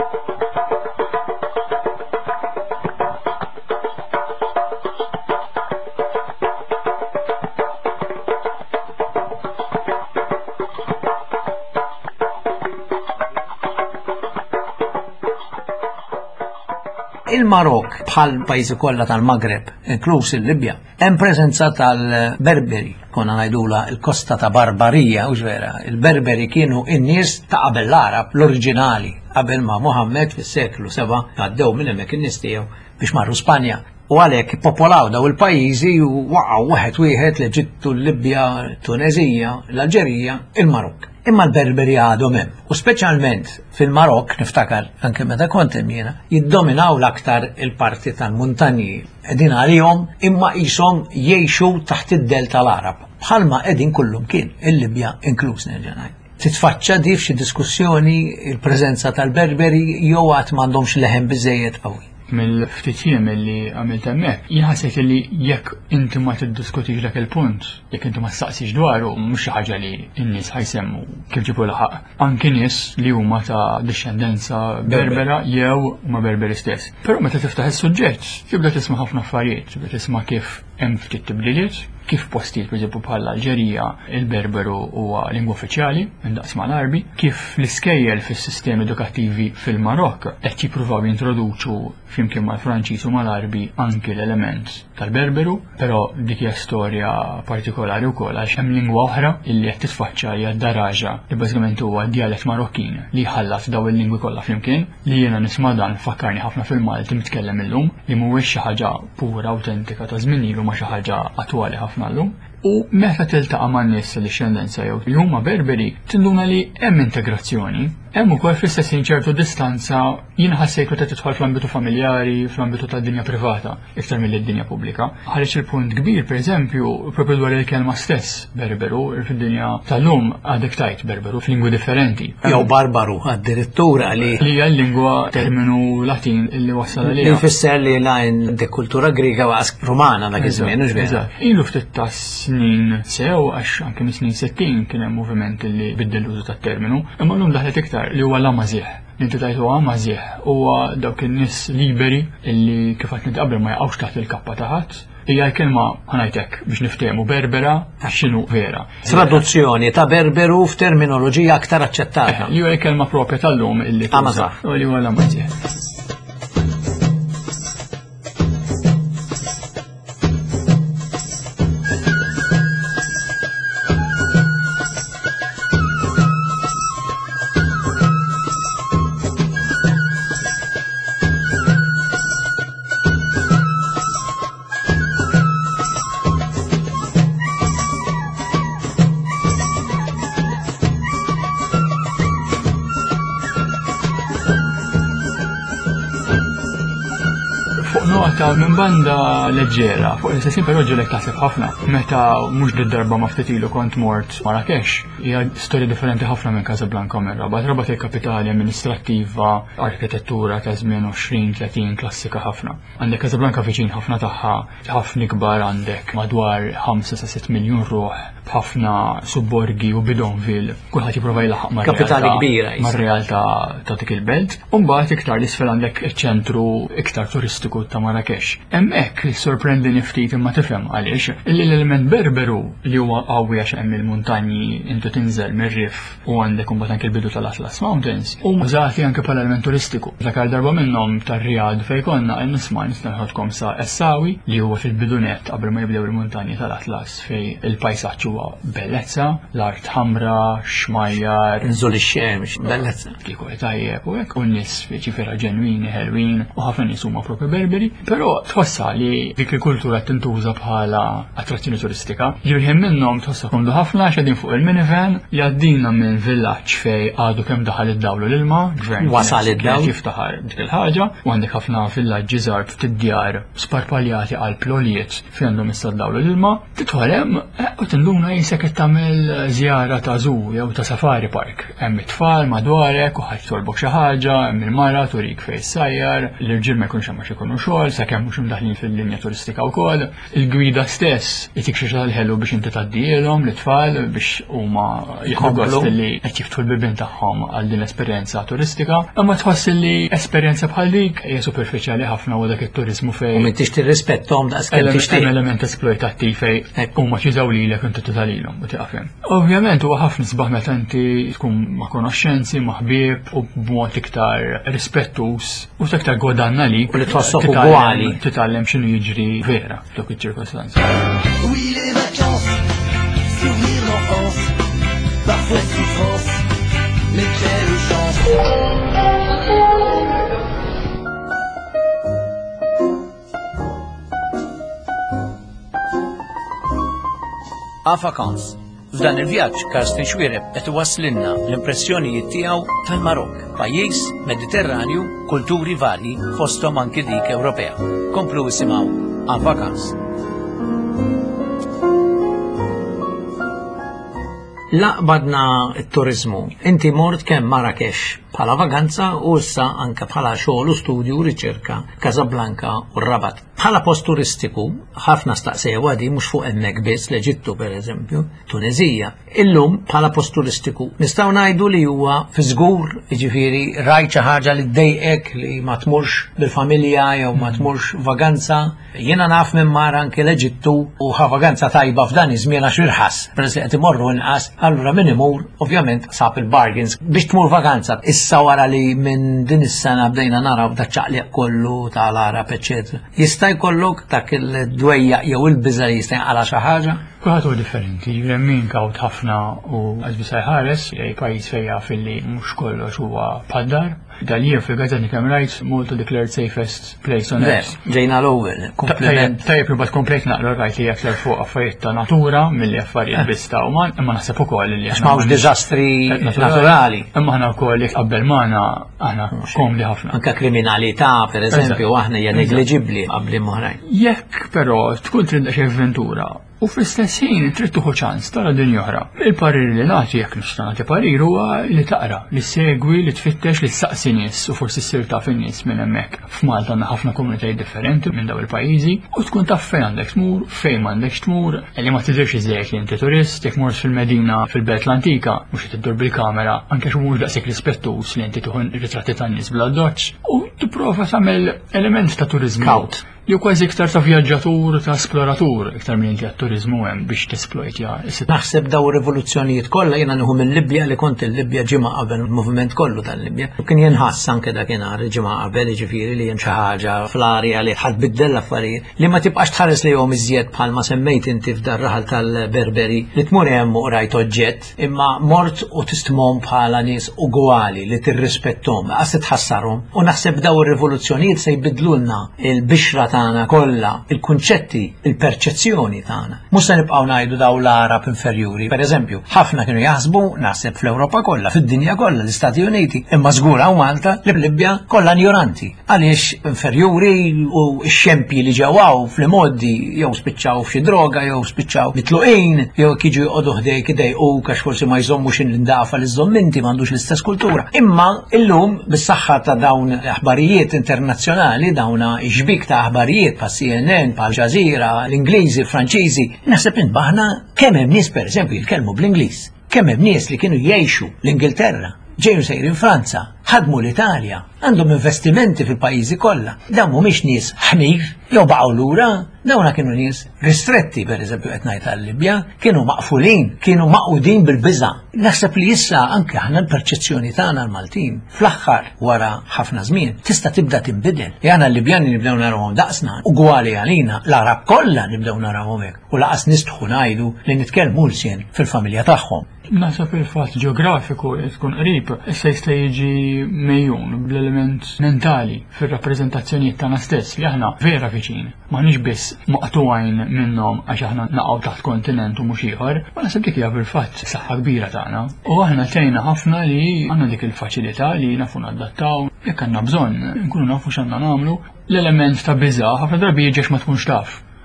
Il-Marok bħal pajjiżi kollha tal-Magreb, inkluż il-Libja, hemm preżenza tal-Berberi, konna ngħidula l-kosta ta' Barbarija, u vera, il-Berberi kienu in-nies ta' qabel l-Arab, l-oriġinali, qabel ma' Muhammed fis-seklu seba' għaddew minn hemmhekk in-nies tiegħu biex marru Spanja. U għalhekk popolaw daw il-pajjiżi u waqgħu wieħed wieħed l-Eġittu, l-Libja, Tunezija, l-Alġerija, il-Marok. Imma l-Berberi għadhom hemm. U speċjalment fil-Marok, niftakar anke meta kont hemm jiena, jiddominaw l-aktar il-parti tal-muntanji qegħdin għalihom imma qishom jgħixu taħt id-del tal-Arab. Bħalma qegħdin kullum kien, il-Libja inkluż nerġa' ngħid. Titfaċċa di f'xi diskussjoni il-preżenza tal-Berberi jew għad m'għandhomx leħen biżejjed qawwi.
Mill-ftitiem li għamilt hemmhekk, jien ħassejt li jekk inti ma tiddiskutix dak il-punt, jekk inti ma staqsix dwaru, mhux xi ħaġa li n-nies ħajsemmu kif ġibu l-ħaq. Anki nies li huma ta' discendenza berbera jew huma berberi stess. Però meta tiftaħ is-suġġett, tibda tisma' ħafna affarijiet, tibda tisma' kif hemm ftit tibdiliet, kif postijiet pereżempju bħal Alġerija il-Berberu huwa lingwa uffiċjali indaqs mal-Arbi, kif l-iskejjel fis-sistemi edukattivi fil-Marokk qed jippruvaw jintroduċu flimkien mal-Franċiż u mal-Arbi anke l-element tal-Berberu, però dik hija storja partikolari wkoll għax hemm lingwa oħra illi qed titfaċċa hija d-Daraġa li bażikament huwa dialett Marokkin li ħallat daw il-lingwi kollha flimkien li jiena nisma' dan fakkarni ħafna fil-Malti mitkellem illum li mhuwiex xi ħaġa pura awtentika ta' żmien ilu ma xi ħaġa attwali ħafna llum. U meta tiltaqa' man nies li xjendenza jew li huma Berberi, tinduna li hemm integrazzjoni, hemm ukoll fl-istess ċertu distanza jien ħassejt meta tidħol fl-ambitu familjari, fl-ambitu tad-dinja privata, iktar mill-dinja pubblika. Ħareġ il-punt kbir, pereżempju, proprio dwar il-kelma stess Berberu, fid-dinja tal-lum għadek tajt Berberu f'lingwi differenti.
Jew Barbaru, addirittura li
li hija l-lingwa terminu Latin illi wassal għaliha.
Infisser li lajn de kultura Griega waqas Rumana dak iż-żmien, mhux vera.
Ilu ftit ta' snin sew għax anke mis-snin sittin kien hemm moviment li biddel l-użu tat-terminu, imma llum daħlet iktar li huwa l-Amazigh. Inti tajtu Amazigh huwa dawk in-nies liberi illi kif qed nitqabbel ma jaqgħux taħt il-kappa ta' ħadd. Hija l-kelma ħanajtek biex niftehmu Berbera x'inhu vera.
Traduzzjoni ta' Berberu f'terminoloġija aktar aċċettata.
Li huwa l-kelma proprja tal-lum illi
Amazigh.
U li huwa l-Amazigh. Nota minn banda leġġera, fuq l-istessin però ġelek taħseb ħafna. Meta mhux d-darba ma ftit ilu kont mort Marrakesh, hija storja differenti ħafna minn Casablanca minn Rabat. Rabat hija kapitali amministrattiva, arkitettura ta' żmien għoxrin tletin klassika ħafna. Għandek Casablanca viċin ħafna tagħha, ħafna kbar għandek madwar ħamsa sa sitt miljun ruħ, b'ħafna subborgi u bidonville. Kulħadd jipprova jlaħaq mar-realtà.
Kapitali kbira.
Mar-realtà ta' dik il-belt. U mbagħad iktar l-isfel għandek iċ-ċentru iktar turistiku ta' Marrakesh. Hemmhekk sorprendini ftit imma tifhem għaliex l-element Berberu li huwa qawwi għax hemm il-muntanji intu tinżel mir-rif u għandek imbagħad anke l-bidu tal-Atlas Mountains u użati anke bħala element turistiku. Dak darba minnhom tar-Riyad fejn konna nisma' nisnaħodkom sa Essawi li huwa fil-bidunet qabel ma jibdew il-muntanji tal-Atlas fejn il-pajsaġġ huwa bellezza, l-art ħamra, xmajjar,
inżol ix-xemx, bellezza.
Kieku tajjeb u hekk u n-nies ċifera ġenwini, ħelwin u ħafna nies huma propri Berberi, però tħossa li dik il-kultura tintuża bħala attrazzjoni turistika. Ġirħin minnhom tħossa komdu ħafna x'għedin fuq il-minivan li għaddina minn villaġġ fej għadu kemm daħal id-dawlu l-ilma, gvern
wasal id-dawl
jiftaħar dik il-ħaġa u għandek ħafna villaġġi żgħar ftit djar sparpaljati għal plolijiet fejn għandhom issa d-dawlu l-ilma. Tidħol hemm u tinduna jisek qed tagħmel żjara ta' żu jew ta' safari park. Hemm it-tfal madwarek u ħadd tolbok xi ħaġa, hemm il-mara turik fejn sajjar, l-irġiel ma jkunx hemm għax ikunu xogħol. ukoll sakemm mhux imdaħlin fil-linja turistika wkoll. Il-gwida stess itik xi tal-ħelu biex inti tgħaddihom l-itfal biex huma jieħdu gost li qed jiftħu l-bibien tagħhom għal din l-esperjenza turistika. Imma tħoss li esperjenza bħal dik hija superfiċjali ħafna u dak it-turiżmu fejn.
U m'intix tirrispetthom daqskemm tixtieq.
Element esploitattiv fejn huma xiżaw lilek inti tagħlilhom u tieqafhem. Ovvjament huwa ħafna sbaħ meta inti tkun ma' konoxxenzi, ma' ħbieb u b'mod iktar rispettuż u iktar godanna li
u li tħossok ugwali
titgħallem x'inhu jiġri vera f'dok iċ-ċirkostanzi.
Oui, les vacances, souvenirs d'enfance, parfois souffrance, mais quelle chance.
Għafakans. F'dan il-vjaġġ Karsten Xwiereb qed iwasslinna l-impressjonijiet tiegħu tal-Marokk, pajjiż Mediterranju, kulturi varji fosthom anki dik Ewropea. Komplu isimgħu Għafakans. Laqbadna t-turizmu. Inti mort kemm Marrakesh bħala vaganza u issa anke bħala xogħol u studju u riċerka Casablanca u Rabat. Bħala post turistiku, ħafna staqsejja wadi mhux fuq hemmhekk biss l-Eġittu pereżempju, Tunezija. Illum bħala post turistiku nistgħu ngħidu li huwa fi żgur, jiġifieri rajt xi ħaġa li ddejqek li ma tmurx bil-familja jew ma tmurx vaganza. Jiena naf minn mara anke l-Eġittu u ħa vaganza tajba f'dan iż-żmien għax irħas. Peress li qed imorru inqas, allura min imur ovvjament sab il-bargains biex tmur vaganza. Issa wara li minn din is-sena bdejna naraw dak ċaqliq kollu tal-Arab eċetera. Jista' jkollok dak il-dwejja jew il-biża li jista' jinqala xi ħaġa?
Kulħadd huwa differenti, min kawt ħafna u għażbi sa jħares jgħid pajjiż fejja filli mhux kollox huwa bħad-dar. Dal-jiem fil-Gazzetta kemm rajt Malta declared safest place on earth.
Ġejna l-ewwel, kompliment.
Tajjeb imbagħad komplejt naqra rajt li aktar fuq affarijiet ta' natura milli affarijiet biss ta' uman, imma naħseb ukoll li
aħna m'hawnx diżastri naturali.
Imma aħna wkoll li qabel magħna aħna komdi ħafna.
Anke kriminalità pereżempju aħna hija negliġibbli qabel oħrajn.
Jekk però tkun trid xi avventura u fl-istess ħin trid tieħu ċans tara dinja oħra. Il-parir li nagħti jekk nista' nagħti parir huwa li taqra, li segwi, li tfittex, li ssaqsi nies u forsi ssir taf in-nies minn hemmhekk. F'Malta għandna ħafna komunitajiet differenti minn dawn il-pajjiżi u tkun taf fejn għandek tmur, fejn m'għandekx tmur, li ma tidhirx iżejjed li inti turist, jekk mort fil-Medina fil-Belt l-Antika mhux qed tiddur bil-kamera anke xi mhux daqshekk rispettuż li inti tieħu ritratti tan-nies bla doċċ u tipprova tagħmel element ta' turiżmu. Kaut. Jew kważi iktar ta' vjaġġatur, ta' esploratur, iktar minn inti għat-turizmu hemm biex tesplojtja.
Naħseb daw rivoluzzjonijiet kollha jiena nieħu minn Libja li kont il-Libja ġimgħa qabel il-moviment kollu tal-Libja. Kien jinħass anke dakinhar ġimgħa qabel jiġifieri li hemm xi ħaġa fl-arja li ħadd biddel l-affarijiet li ma tibqax tħares lihom iżjed bħalma semmejt inti f'dar raħal tal-Berberi li tmur hemm u rajt oġġett imma mort u tistmhom bħala nies ugwali li tirrispetthom, qas tħassarhom u naħseb daw ir-rivoluzzjonijiet se jbiddlulna il-bixra tagħna kollha, il-kunċetti, il-perċezzjoni tagħna. Mhux se nibqgħu ngħidu daw l-Arab inferjuri. Pereżempju, ħafna kienu jaħsbu naħseb fl-Ewropa kollha, fid-dinja kollha, l-Istati Uniti, imma żgura u Malta li Libja kollha ignoranti. Għaliex inferjuri u x-xempji li ġewwaw fl-modi jew spiċċaw f'xi droga jew spiċċaw mitluqin jew kiġu jqogħdu ħdejk idejqu għax forsi ma jżommux il-ndafa li żomminti m'għandux l-istess kultura. Imma illum bis-saħħa ta' dawn l-aħbarijiet internazzjonali, dawn ix-xbik ta' aħbarijiet pa' C N N, pa' Al Jazeera, l-Ingliżi, Franċiżi, naħseb inbaħna kemm hemm nies pereżempju jitkellmu bl-Ingliż, kemm hemm nies li kienu jgħixu l-Ingilterra, ġejju sejrin Franza, ħadmu l-Italja, għandhom investimenti fil-pajjiżi kollha. Dawn mhumiex nies ħmir jew baqgħu lura, dawna kienu nies ristretti pereżempju qed ngħid għall-Libja, kienu maqfulin, kienu maqudin bil-biża'. Naħseb li issa anke aħna l-perċezzjoni tagħna l-Maltin fl-aħħar wara ħafna żmien tista' tibda tinbidel. Li aħna l-Libjani nibdew narawhom daqsna ugwali għalina, l-Arab kollha nibdew narawhom hekk u laqas nistħu ngħidu li nitkellmu l-sien fil-familja tagħhom.
Naħseb il-fatt ġeografiku tkun qrib issa jista' jiġi mejjun bl-element mentali fir-rappreżentazzjonijiet tagħna stess li aħna vera viċin. M'aħniex biss maqtuwajn minnhom għax aħna naqgħu taħt kontinent u mhux ieħor, ma naħseb dik hija fil-fatt saħħa kbira tagħna. U aħna tgħinna ħafna li għandna dik il-faċilità li nafu nadattaw, jekk għandna bżonn nkunu nafu x'għandna nagħmlu. L-element ta' biża' ħafna drabi jiġix ma tkunx taf.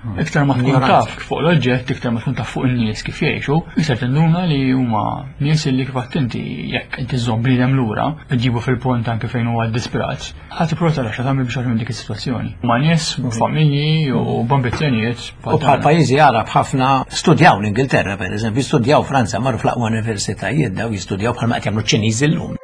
Iktar ma tkun
Ignoranza.
taf fuq l-oġġett, iktar ma tkun taf fuq in-nies kif jgħixu, iktar tinduna li huma nies li kif inti jekk inti żomm bliedem lura, tġibu fil-punt anke fejn huwa disprat, ħadd tipprova tara x'għad tagħmel biex tagħmel dik is-sitwazzjoni. Ma nies b'familji u b'ambizzjonijiet.
U bħal pajjiżi Arab ħafna studjaw l-Ingilterra pereżempju, studjaw Franza, marru fl-aqwa universitajiet daw jistudjaw bħalma qed jagħmlu ċ-Ċiniżi llum.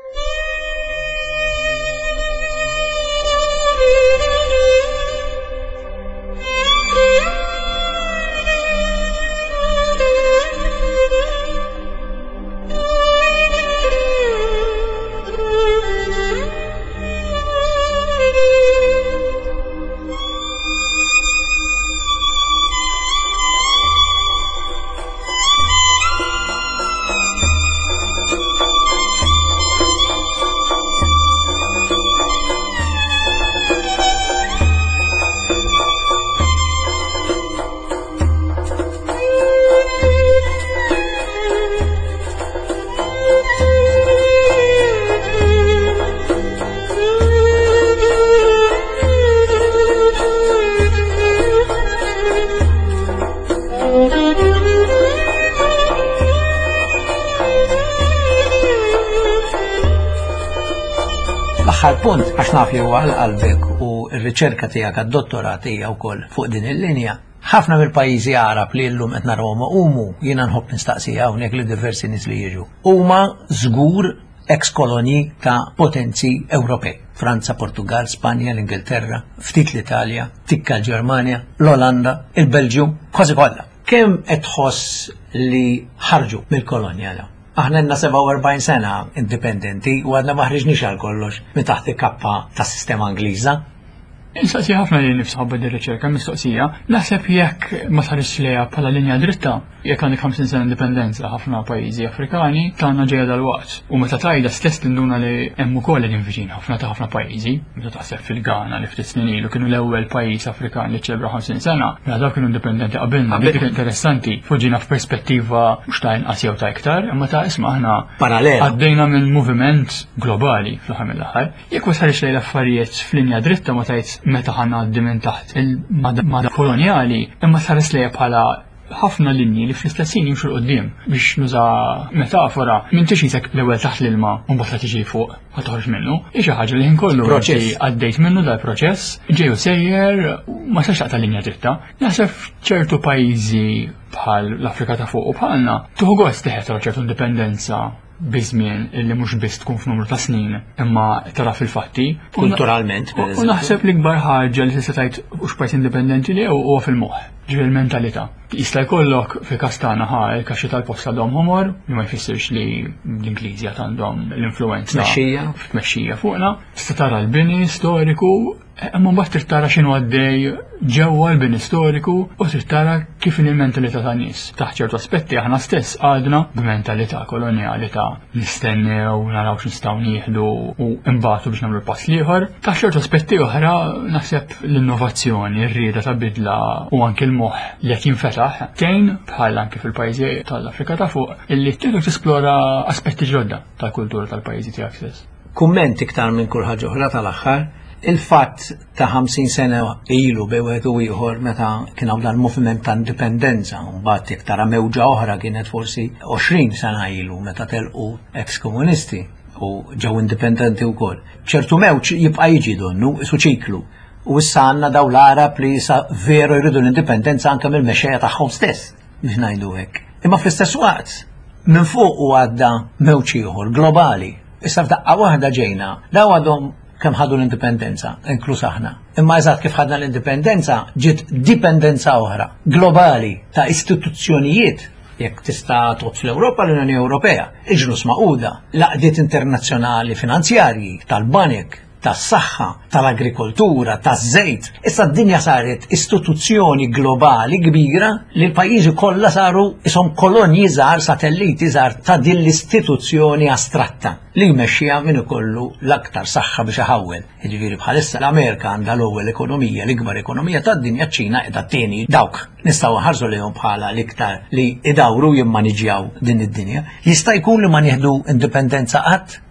L-aħħar punt għax naf li huwa qalbek u r-riċerka tiegħek għad-dottorat hija wkoll fuq din il-linja. Ħafna mill-pajjiżi Arab li llum qed narahom humu jiena nħobb nistaqsija hawnhekk li diversi nies li jiġu. Huma żgur ex-kolonji ta' potenzi Ewropej. Franza, Portugal, Spanja, l-Ingilterra, ftit l-Italja, tikka l-Ġermanja, l-Olanda, il-Belġju, kważi kollha. Kemm qed tħoss li ħarġu mill-kolonja la? Aħna għandna seba' u erbgħin sena indipendenti u għadna ma ħriġniex għal kollox minn taħt il-kappa tas-sistema Ingliża.
Instaqsi ħafna li nifsħu bid riċerka mistoqsija, naħseb jekk ma tħarix lejha bħala linja dritta, jekk għandek ħamsin sena indipendenza ħafna pajjiżi Afrikani tagħna ġejja dal-waqt. U meta tajda stess tinduna li hemm ukoll li inviċin ħafna ta' ħafna pajjiżi, meta taħseb fil-Ghana li ftit snin ilu kienu l-ewwel pajjiż Afrikan li ċelebra ħamsin sena, mela dawk kienu indipendenti qabilna, dik kien interessanti, fuġina f'perspettiva mhux ta' inqas jew ta' iktar, imma ta' isma' aħna
Parallela.
għaddejna minn moviment globali fl-aħħar mill-aħħar. Jekk ma tħarix lejn l-affarijiet f'linja dritta ma tajt meta ħanna għaddi minn taħt il-mada koloniali, imma tħares lejha bħala ħafna linji li fl-istessin jimxu l-qoddim biex nuża metafora minn tixisek l-ewwel taħt l-ilma u mbagħad tiġi fuq ħatoħroġ minnu. Hi xi ħaġa li ħinkollu
Proċess.
għaddejt minnu dal-proċess, ġeju sejjer ma sax taqta' linja dritta. Naħseb ċertu pajjiżi bħal l-Afrika ta' fuq u bħalna tuħu gost teħet ċertu indipendenza bizmien illi mhux biss tkun f'numru ta' snin imma tara fil-fatti.
Kulturalment,
U- U naħseb li kbar ħaġa li tista' tgħid hux pajjiż indipendenti li huwa fil-moħħ, ġifier il-mentalità. Jista' jkollok fi kastana ħa il-kaxxi tal-post għadhom homor, li ma jfissirx li l-Ingliżi għad għandhom l-influenza
Tmexxija.
tmexxija fuqna, tista' tara l-bini storiku, imma mbagħad trid tara x'inhu għaddej ġewwa l-bini storiku u trid tara kif in il-mentalità ta' nies. Taħt ċertu aspetti aħna stess għadna b'mentalità kolonjali ta' nistennew naraw x'nistgħu nieħdu u imbagħtu biex nagħmlu l-pass ieħor. Taħt ċertu aspetti oħra naħseb l-innovazzjoni, r-rieda ta' bidla u anke l-moħħ li qed jinfetaħ tgħin bħal anke fil-pajjiżi tal-Afrika ta' fuq illi tieħdu tisplora aspetti ġodda tal-kultura tal-pajjiżi tiegħek stess.
Kumment iktar minn kull ħaġa oħra tal-aħħar, il-fatt ta' ħamsin sena ilu bej wieħed u ieħor meta kien hawn dal-moviment ta' indipendenza, mbagħad iktar mewġa oħra kienet forsi għoxrin sena ilu meta telqu ex-komunisti u ġew indipendenti wkoll. ċertu mewġ jibqa' jiġi donnu, isu ċiklu. U issa għandna daw l-Arab li sa veru jridu l-indipendenza anke mill-mexxejja tagħhom stess biex ngħidu hekk. Imma fl-istess waqt minn fuq u għadda mewġ ieħor globali. Issa f'daqqa waħda ġejna daw għadhom kemm ħadu l-indipendenza, inkluż aħna. Imma eżatt kif ħadna l-indipendenza ġiet dipendenza oħra, globali, ta' istituzzjonijiet, jekk tista' tot fl-Ewropa l-Unjoni Ewropea, iġlus maquda, laqdiet internazzjonali finanzjarji tal-banek, tas-saħħa, tal-agrikoltura, taż-żejt. Issa d-dinja saret istituzzjoni globali kbira li l-pajjiżi kollha saru ishom kolonji żgħar, satelliti żgħar ta' din l-istituzzjoni astratta li jmexxiha min ikollu l-aktar saħħa biex iħawwel. Jiġifieri bħalissa l-Amerika għandha l-ewwel ekonomija, l-ikbar ekonomija tad-dinja, ċ-Ċina qiegħda t-tieni dawk. Nistgħu nħarsu lihom bħala l-iktar li idawru jimmaniġjaw din id-dinja. Jista' jkun li ma nieħdu indipendenza qatt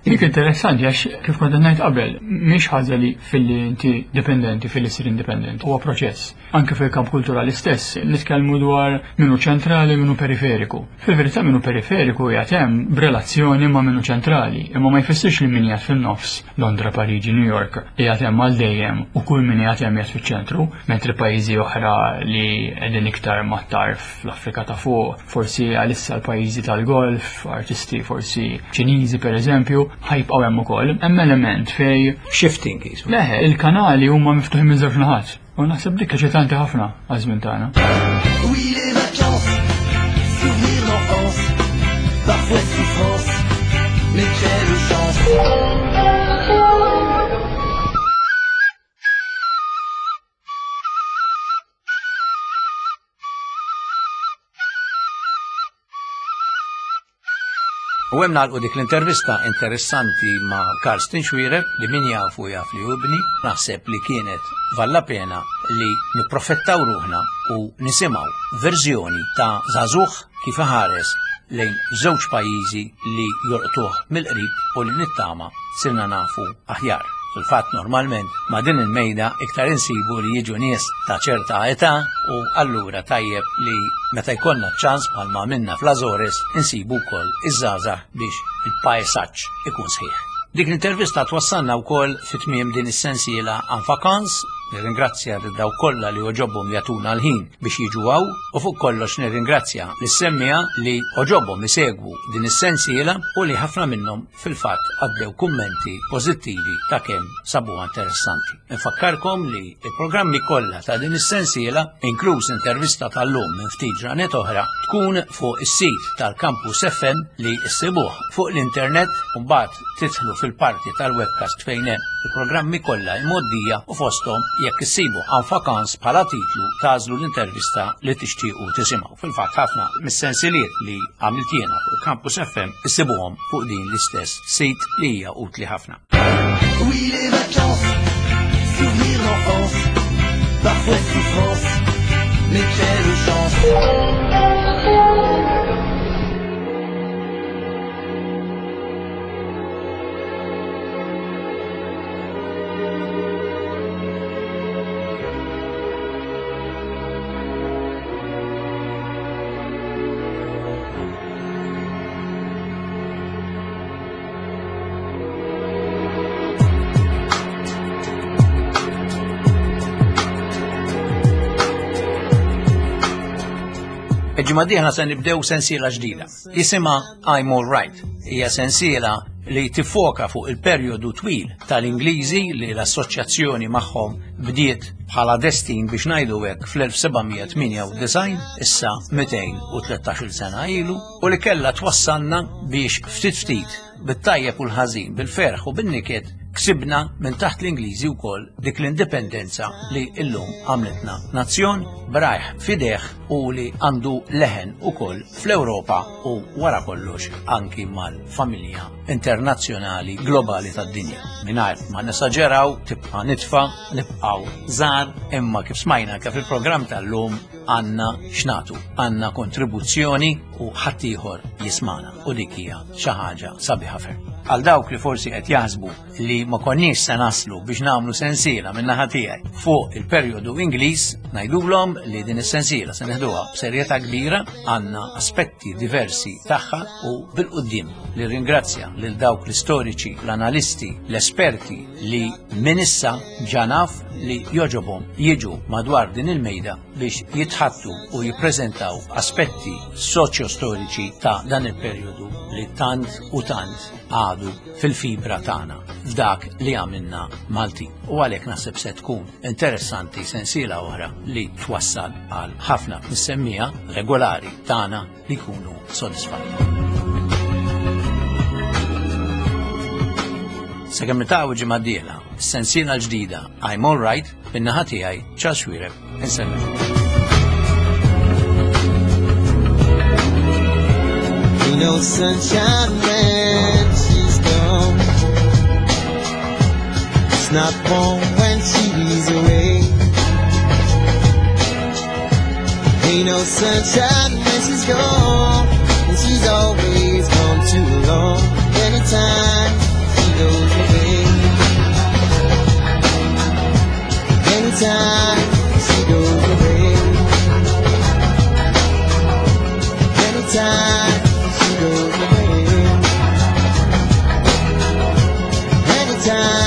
Dik interessanti għax kif kont ngħid qabel, mhix ħaġa li fil-li inti dipendenti fil-li sir indipendenti, huwa proċess. Anke fil-kamp kulturali stess, nitkellmu dwar minnu ċentrali minnu periferiku. Fil-verità minnu periferiku jgħat hemm b'relazzjoni ma' minnu ċentrali, imma ma jfissirx li min jgħat fin-nofs, Londra, Pariġi, New York, jgħat hemm għal dejjem u kull min jgħat hemm jgħat fiċ-ċentru, mentri pajjiżi oħra li qegħdin iktar ma' tarf fl-Afrika ta' fuq, forsi għalissa l-pajjiżi tal-Golf, artisti forsi Ċiniżi pereżempju, ħajbqgħu hemm ukoll. Hemm element fej
Shifting jisu.
leħe il-kanali huma miftuħin minn żewġ naħat. U naħseb dik eċitanti ħafna għażmin tagħna.
Oui, les vacances, souvenirs d'enfance, parfois souffrance, mais quelle chance.
U hemm nagħlqu dik l-intervista interessanti ma' Karsten Schwierer li min jafu jaf li jubni, naħseb li kienet valla pena li nipprofettaw ruħna u nisimgħu verżjoni ta' żagħżugħ kif iħares lejn żewġ pajjiżi li jorqtuh mill-qrib u li nittama sirna nafu aħjar. Fil-fatt normalment ma' din il-mejda iktar insibu li jiġu nies ta' ċerta età u allura tajjeb li meta jkollna ċans bħalma minna fl-Azores insibu wkoll iż-żgħażagħ biex il-pajsaġġ ikun sħiħ. Dik l-intervista twassalna wkoll fit-tmiem din is-sensiela għan vakans. Nirringrazzja lil daw kollha li oġobhom jagħtuna l-ħin biex jiġu hawn u fuq kollox nirringrazzja lis-semmija li oġobhom isegwu din is-sensiela u li ħafna minnhom fil-fatt għaddew kummenti pożittivi ta' kemm sabuha interessanti. Infakkarkom li l-programmi kollha ta' din is-sensiela, inkluż intervista tal-lum minn ftit ġranet oħra, tkun fuq is-sit tal-Campus F M li issibuh fuq l-internet u mbagħad tidħlu fil-parti tal-webcast fejn hemm il-programmi kollha l-moddija u fosthom jekk issibu għan vakans bħala titlu tażlu l-intervista li tixtiequ tisimgħu. Fil-fatt ħafna mis-sensiliet li għamilt jiena fuq Campus F M issibuhom fuq din l-istess sit li hija utli ħafna.
Oui, les vacances, souvenirs d'enfance, parfois souffrance, mais quelle chance.
Ġimgħa d-dieħla se nibdew sensiela ġdida. Isimha I'm All Right. Hija sensiela li tiffoka fuq il-perjodu twil tal-Ingliżi li l-assoċjazzjoni magħhom bdiet bħala destin biex ngħidu hekk fl-elf sebgħimija tminja u design, issa mitejn u tlettax-il sena ilu, u li kellha twassalna biex ftit ftit bit-tajjeb u l-ħażin, bil-ferħ u bin-nikiet ksibna minn taħt l-Ingliżi wkoll dik l-indipendenza li llum għamletna nazzjon brajħ fideħ u li għandu leħen ukoll fl-Ewropa u wara kollox anki mal-familja internazzjonali globali tad-dinja. Mingħajr ma nesaġeraw tibqa' nitfa' nibqgħu żgħar imma kif smajna kif il-programm tal-lum għandna xnatu, għandna kontribuzzjoni u ħaddieħor jismana u dik hija xi ħaġa sabiħa ferm. Għal dawk li forsi qed jaħsbu li ma konniex se naslu biex nagħmlu sensiela minn naħa tiegħi fuq il-perjodu Ingliż, ngħidulhom li din is-sensiela se neħduha b'serjetà kbira, għandna aspetti diversi tagħha u bil-qudiem li ringrazzja lil dawk l-istoriċi, l-analisti, l-esperti li minn issa ġanaf li joġobhom jiġu madwar din il-mejda biex jitħattu u jippreżentaw aspetti soċjo-storiċi ta' dan il-perjodu li tant u tant għadu fil-fibra tagħna f'dak li għamilna Malti. U għalhekk naħseb se tkun interessanti sensiela oħra li twassal għal ħafna mis-semmija regolari tagħna li jkunu sodisfatti. Sakemm nitgħu ġimgħa d-dieħla, sensiela l-ġdida I'm All Right bin-naħa tiegħi Charles Schwierer insemmi.
Ain't no sunshine when she's gone. It's not warm when she's away. Ain't no sunshine when she's gone, and she's always gone too long. Anytime goes away. Anytime she goes away. Anytime she goes away. Anytime